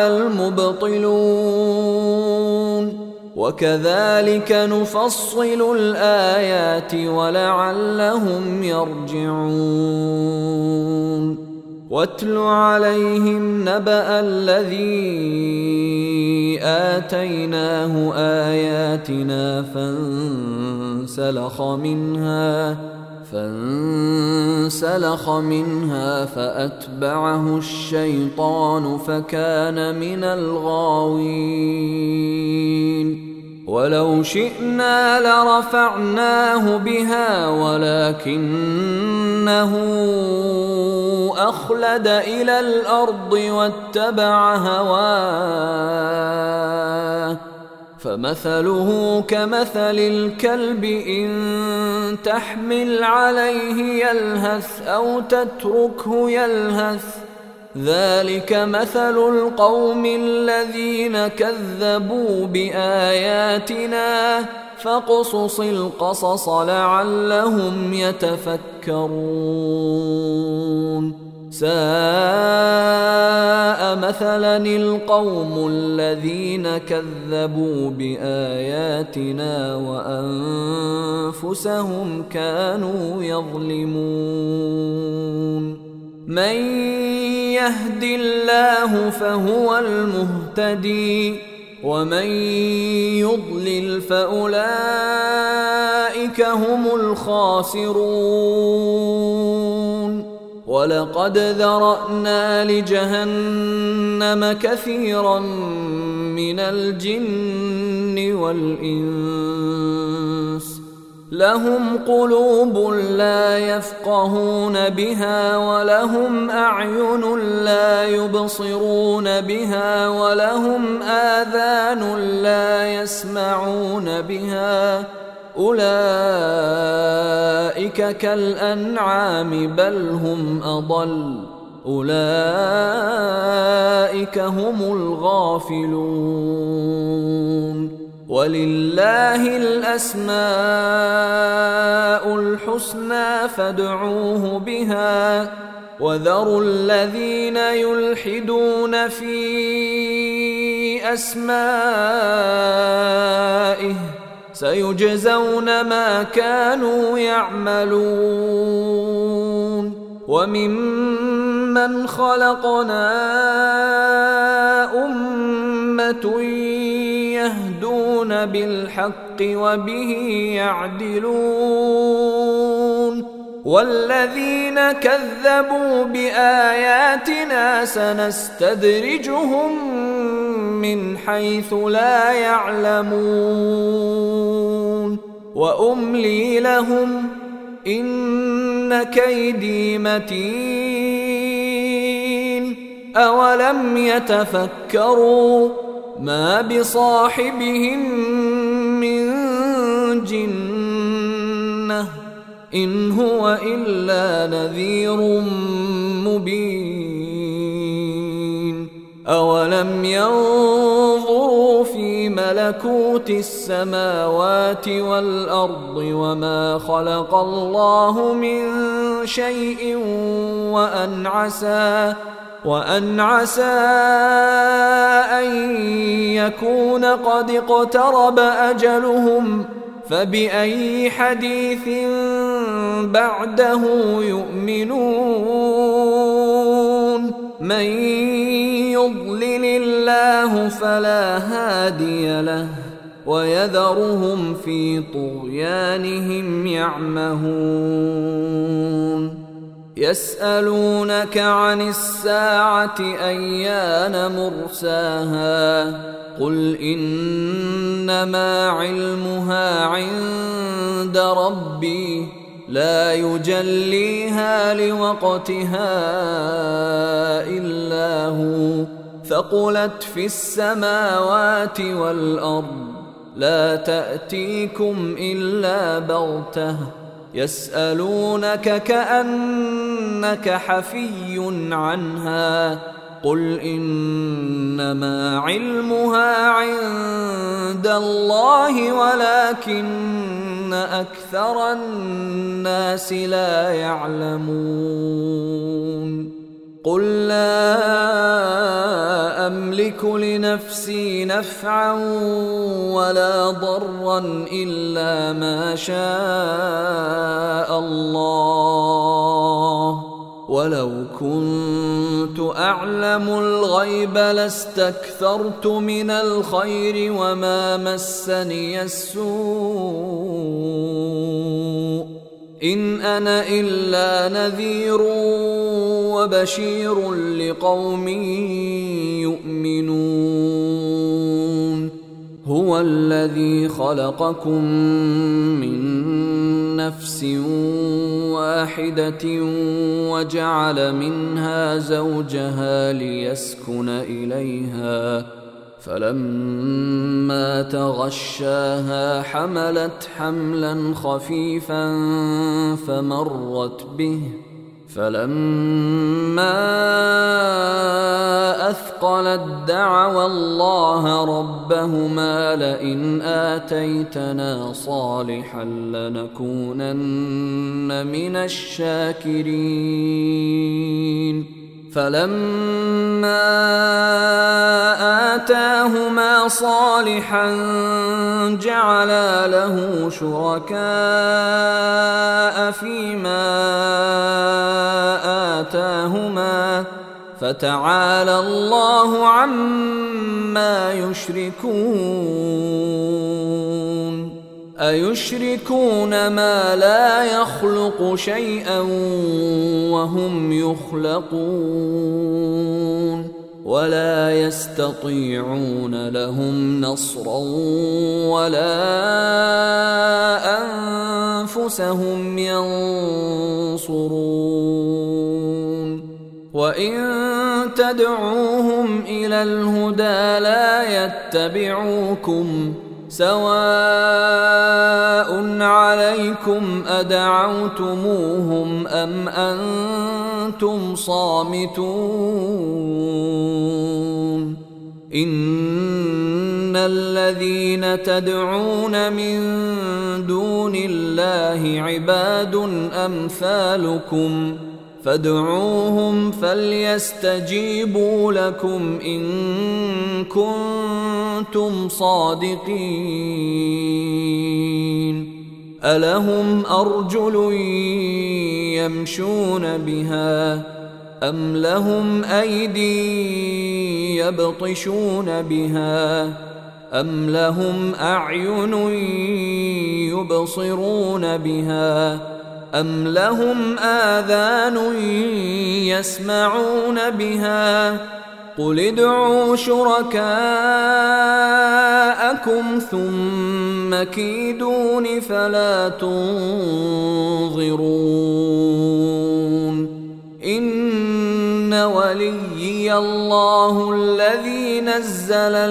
المبطلون وكذلك نفصل الآيات ولعلهم يرجعون واتل عليهم نبأ الذي آتيناه آياتنا فانسلخ منها فانسلخ منها فأتبعه الشيطان فكان من الغاوين ولو شئنا لرفعناه بها ولكنه أخلد إلى الأرض واتبع هواه فمثله كمثل الكلب إن تحمل عليه يلهث أو تتركه يلهث ذلك مثل القوم الذين كذبوا بآياتنا فاقصص القصص لعلهم يتفكرون ساء مثلا القوم الذين كذبوا بآياتنا وأنفسهم كانوا يظلمون من يهد الله فهو المهتدي ومن يضلل فأولئك هم الخاسرون ولقد ذرأنا لجهنم كثيرا من الجن والإنس لهم قلوب لا يفقهون بها ولهم أعين لا يبصرون بها ولهم آذان لا يسمعون بها أولئك كالأنعام بل هم أضل أولئك هم الغافلون ولله الأسماء الحسنى فادعوه بها وذروا الذين يلحدون في أسمائه سيجزون ما كانوا يعملون وممن خلقنا أمة يهدون بالحق وبه يعدلون والذين كذبوا بآياتنا سنستدرجهم من حيث لا يعلمون وأملي لهم إن كيدي متين أولم يتفكروا ما بصاحبهم من جنة إن هو إلا نذير مبين أولم ينظروا في ملكوت السماوات والأرض وما خلق الله من شيء وأن عسى وأن عسى أن يكون قد اقترب أجلهم فبأي حديث بعده يؤمنون من يضلل الله فلا هادي له ويذرهم في طغيانهم يعمهون يسألونك عن الساعة أيان مرساها قل إنما علمها عند ربي لا يجليها لوقتها إلا هو ثقلت في السماوات والأرض لا تأتيكم إلا بغتة يسألونك كأنك حفي عنها قل إنما علمها عند الله ولكن أكثر الناس لا يعلمون قل لا أملك لنفسي نفعا ولا ضرا إلا ما شاء الله ولو كنت أعلم الغيب لاستكثرت من الخير وما مسني السوء إن أنا إلا نذير وبشير لقوم يؤمنون هو الذي خلقكم من نفس واحدة وجعل منها زوجها ليسكن إليها فلما تغشاها حملت حملا خفيفا فمرت به فلما أثقلت دعوا الله ربهما لئن آتيتنا صالحا لنكونن من الشاكرين فلما آتاهما صالحا جعلا له شركاء فيما آتاهما فتعالى الله عما يشركون أيشركون ما لا يخلق شيئا وهم يخلقون ولا يستطيعون لهم نصرا ولا أنفسهم ينصرون وإن تدعوهم إلى الهدى لا يتبعوكم سواء عليكم أدعوتموهم أم أنتم صامتون إن الذين تدعون من دون الله عباد أمثالكم فادعوهم فليستجيبوا لكم إن كنتم صادقين. ألهم أرجل يمشون بها أم لهم أيدي يبطشون بها أم لهم أعين يبصرون بها أم لهم آذان يسمعون بها قل ادعوا شركاءكم ثم كيدون فلا تنظرون. إن وليي الله الذي نزل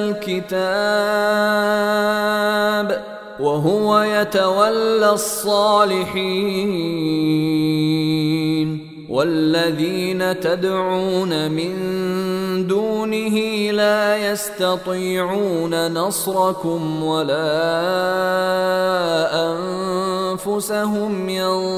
الكتاب وهو يتولى الصالحين. والذين تدعون من دونه لا يستطيعون نصركم ولا أنفسهم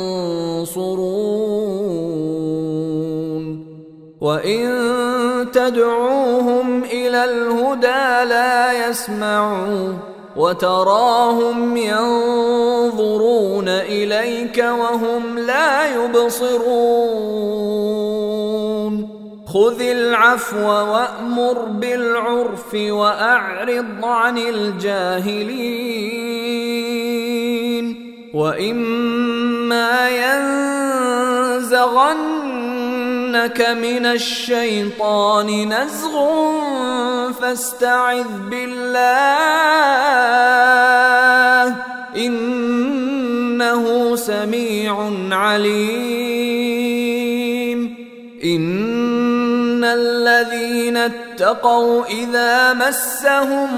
ينصرون. وإن تدعوهم إلى الهدى لا يسمعوا وتراهم ينظرون إليك وهم لا يبصرون. خذ العفو وأمر بالعرف وأعرض عن الجاهلين. وإما ينزغنك من الشيطان نزغ فاستعذ بالله إنه سميع عليم. إن الذين اتقوا إذا مسهم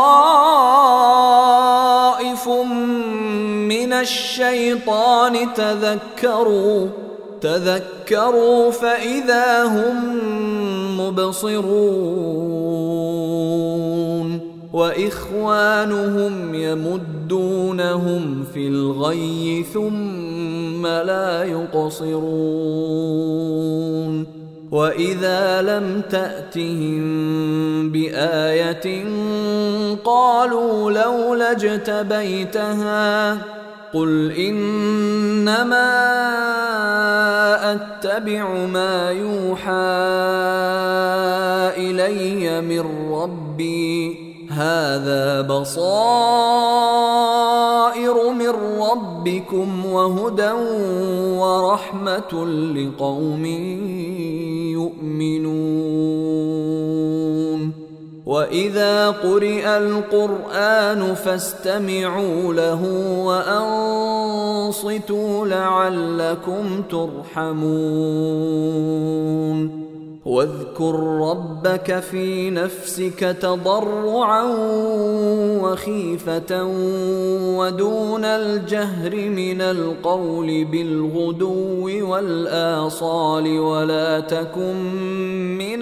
طائف من الشيطان تذكروا تذكروا فإذا هم مبصرون. وإخوانهم يمدونهم في الغي ثم لا يقصرون. وإذا لم تأتهم بآية قالوا لولا اجتبيتها قل إنما أتبع ما يوحى إلي من ربي هذا بصائر من ربكم وهدى ورحمة لقوم يؤمنون. وإذا قرئ القرآن فاستمعوا له وأنصتوا لعلكم ترحمون. واذكر ربك في نفسك تضرعا وخيفة ودون الجهر من القول بالغدو والآصال ولا تكن من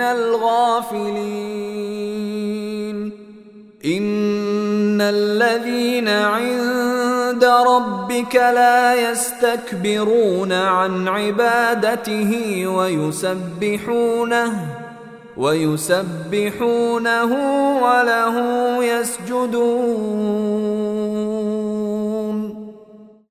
الغافلين. إن الذين عند ربك لا يستكبرون عن عبادته ويسبحونه ويسبحونه وله يسجدون.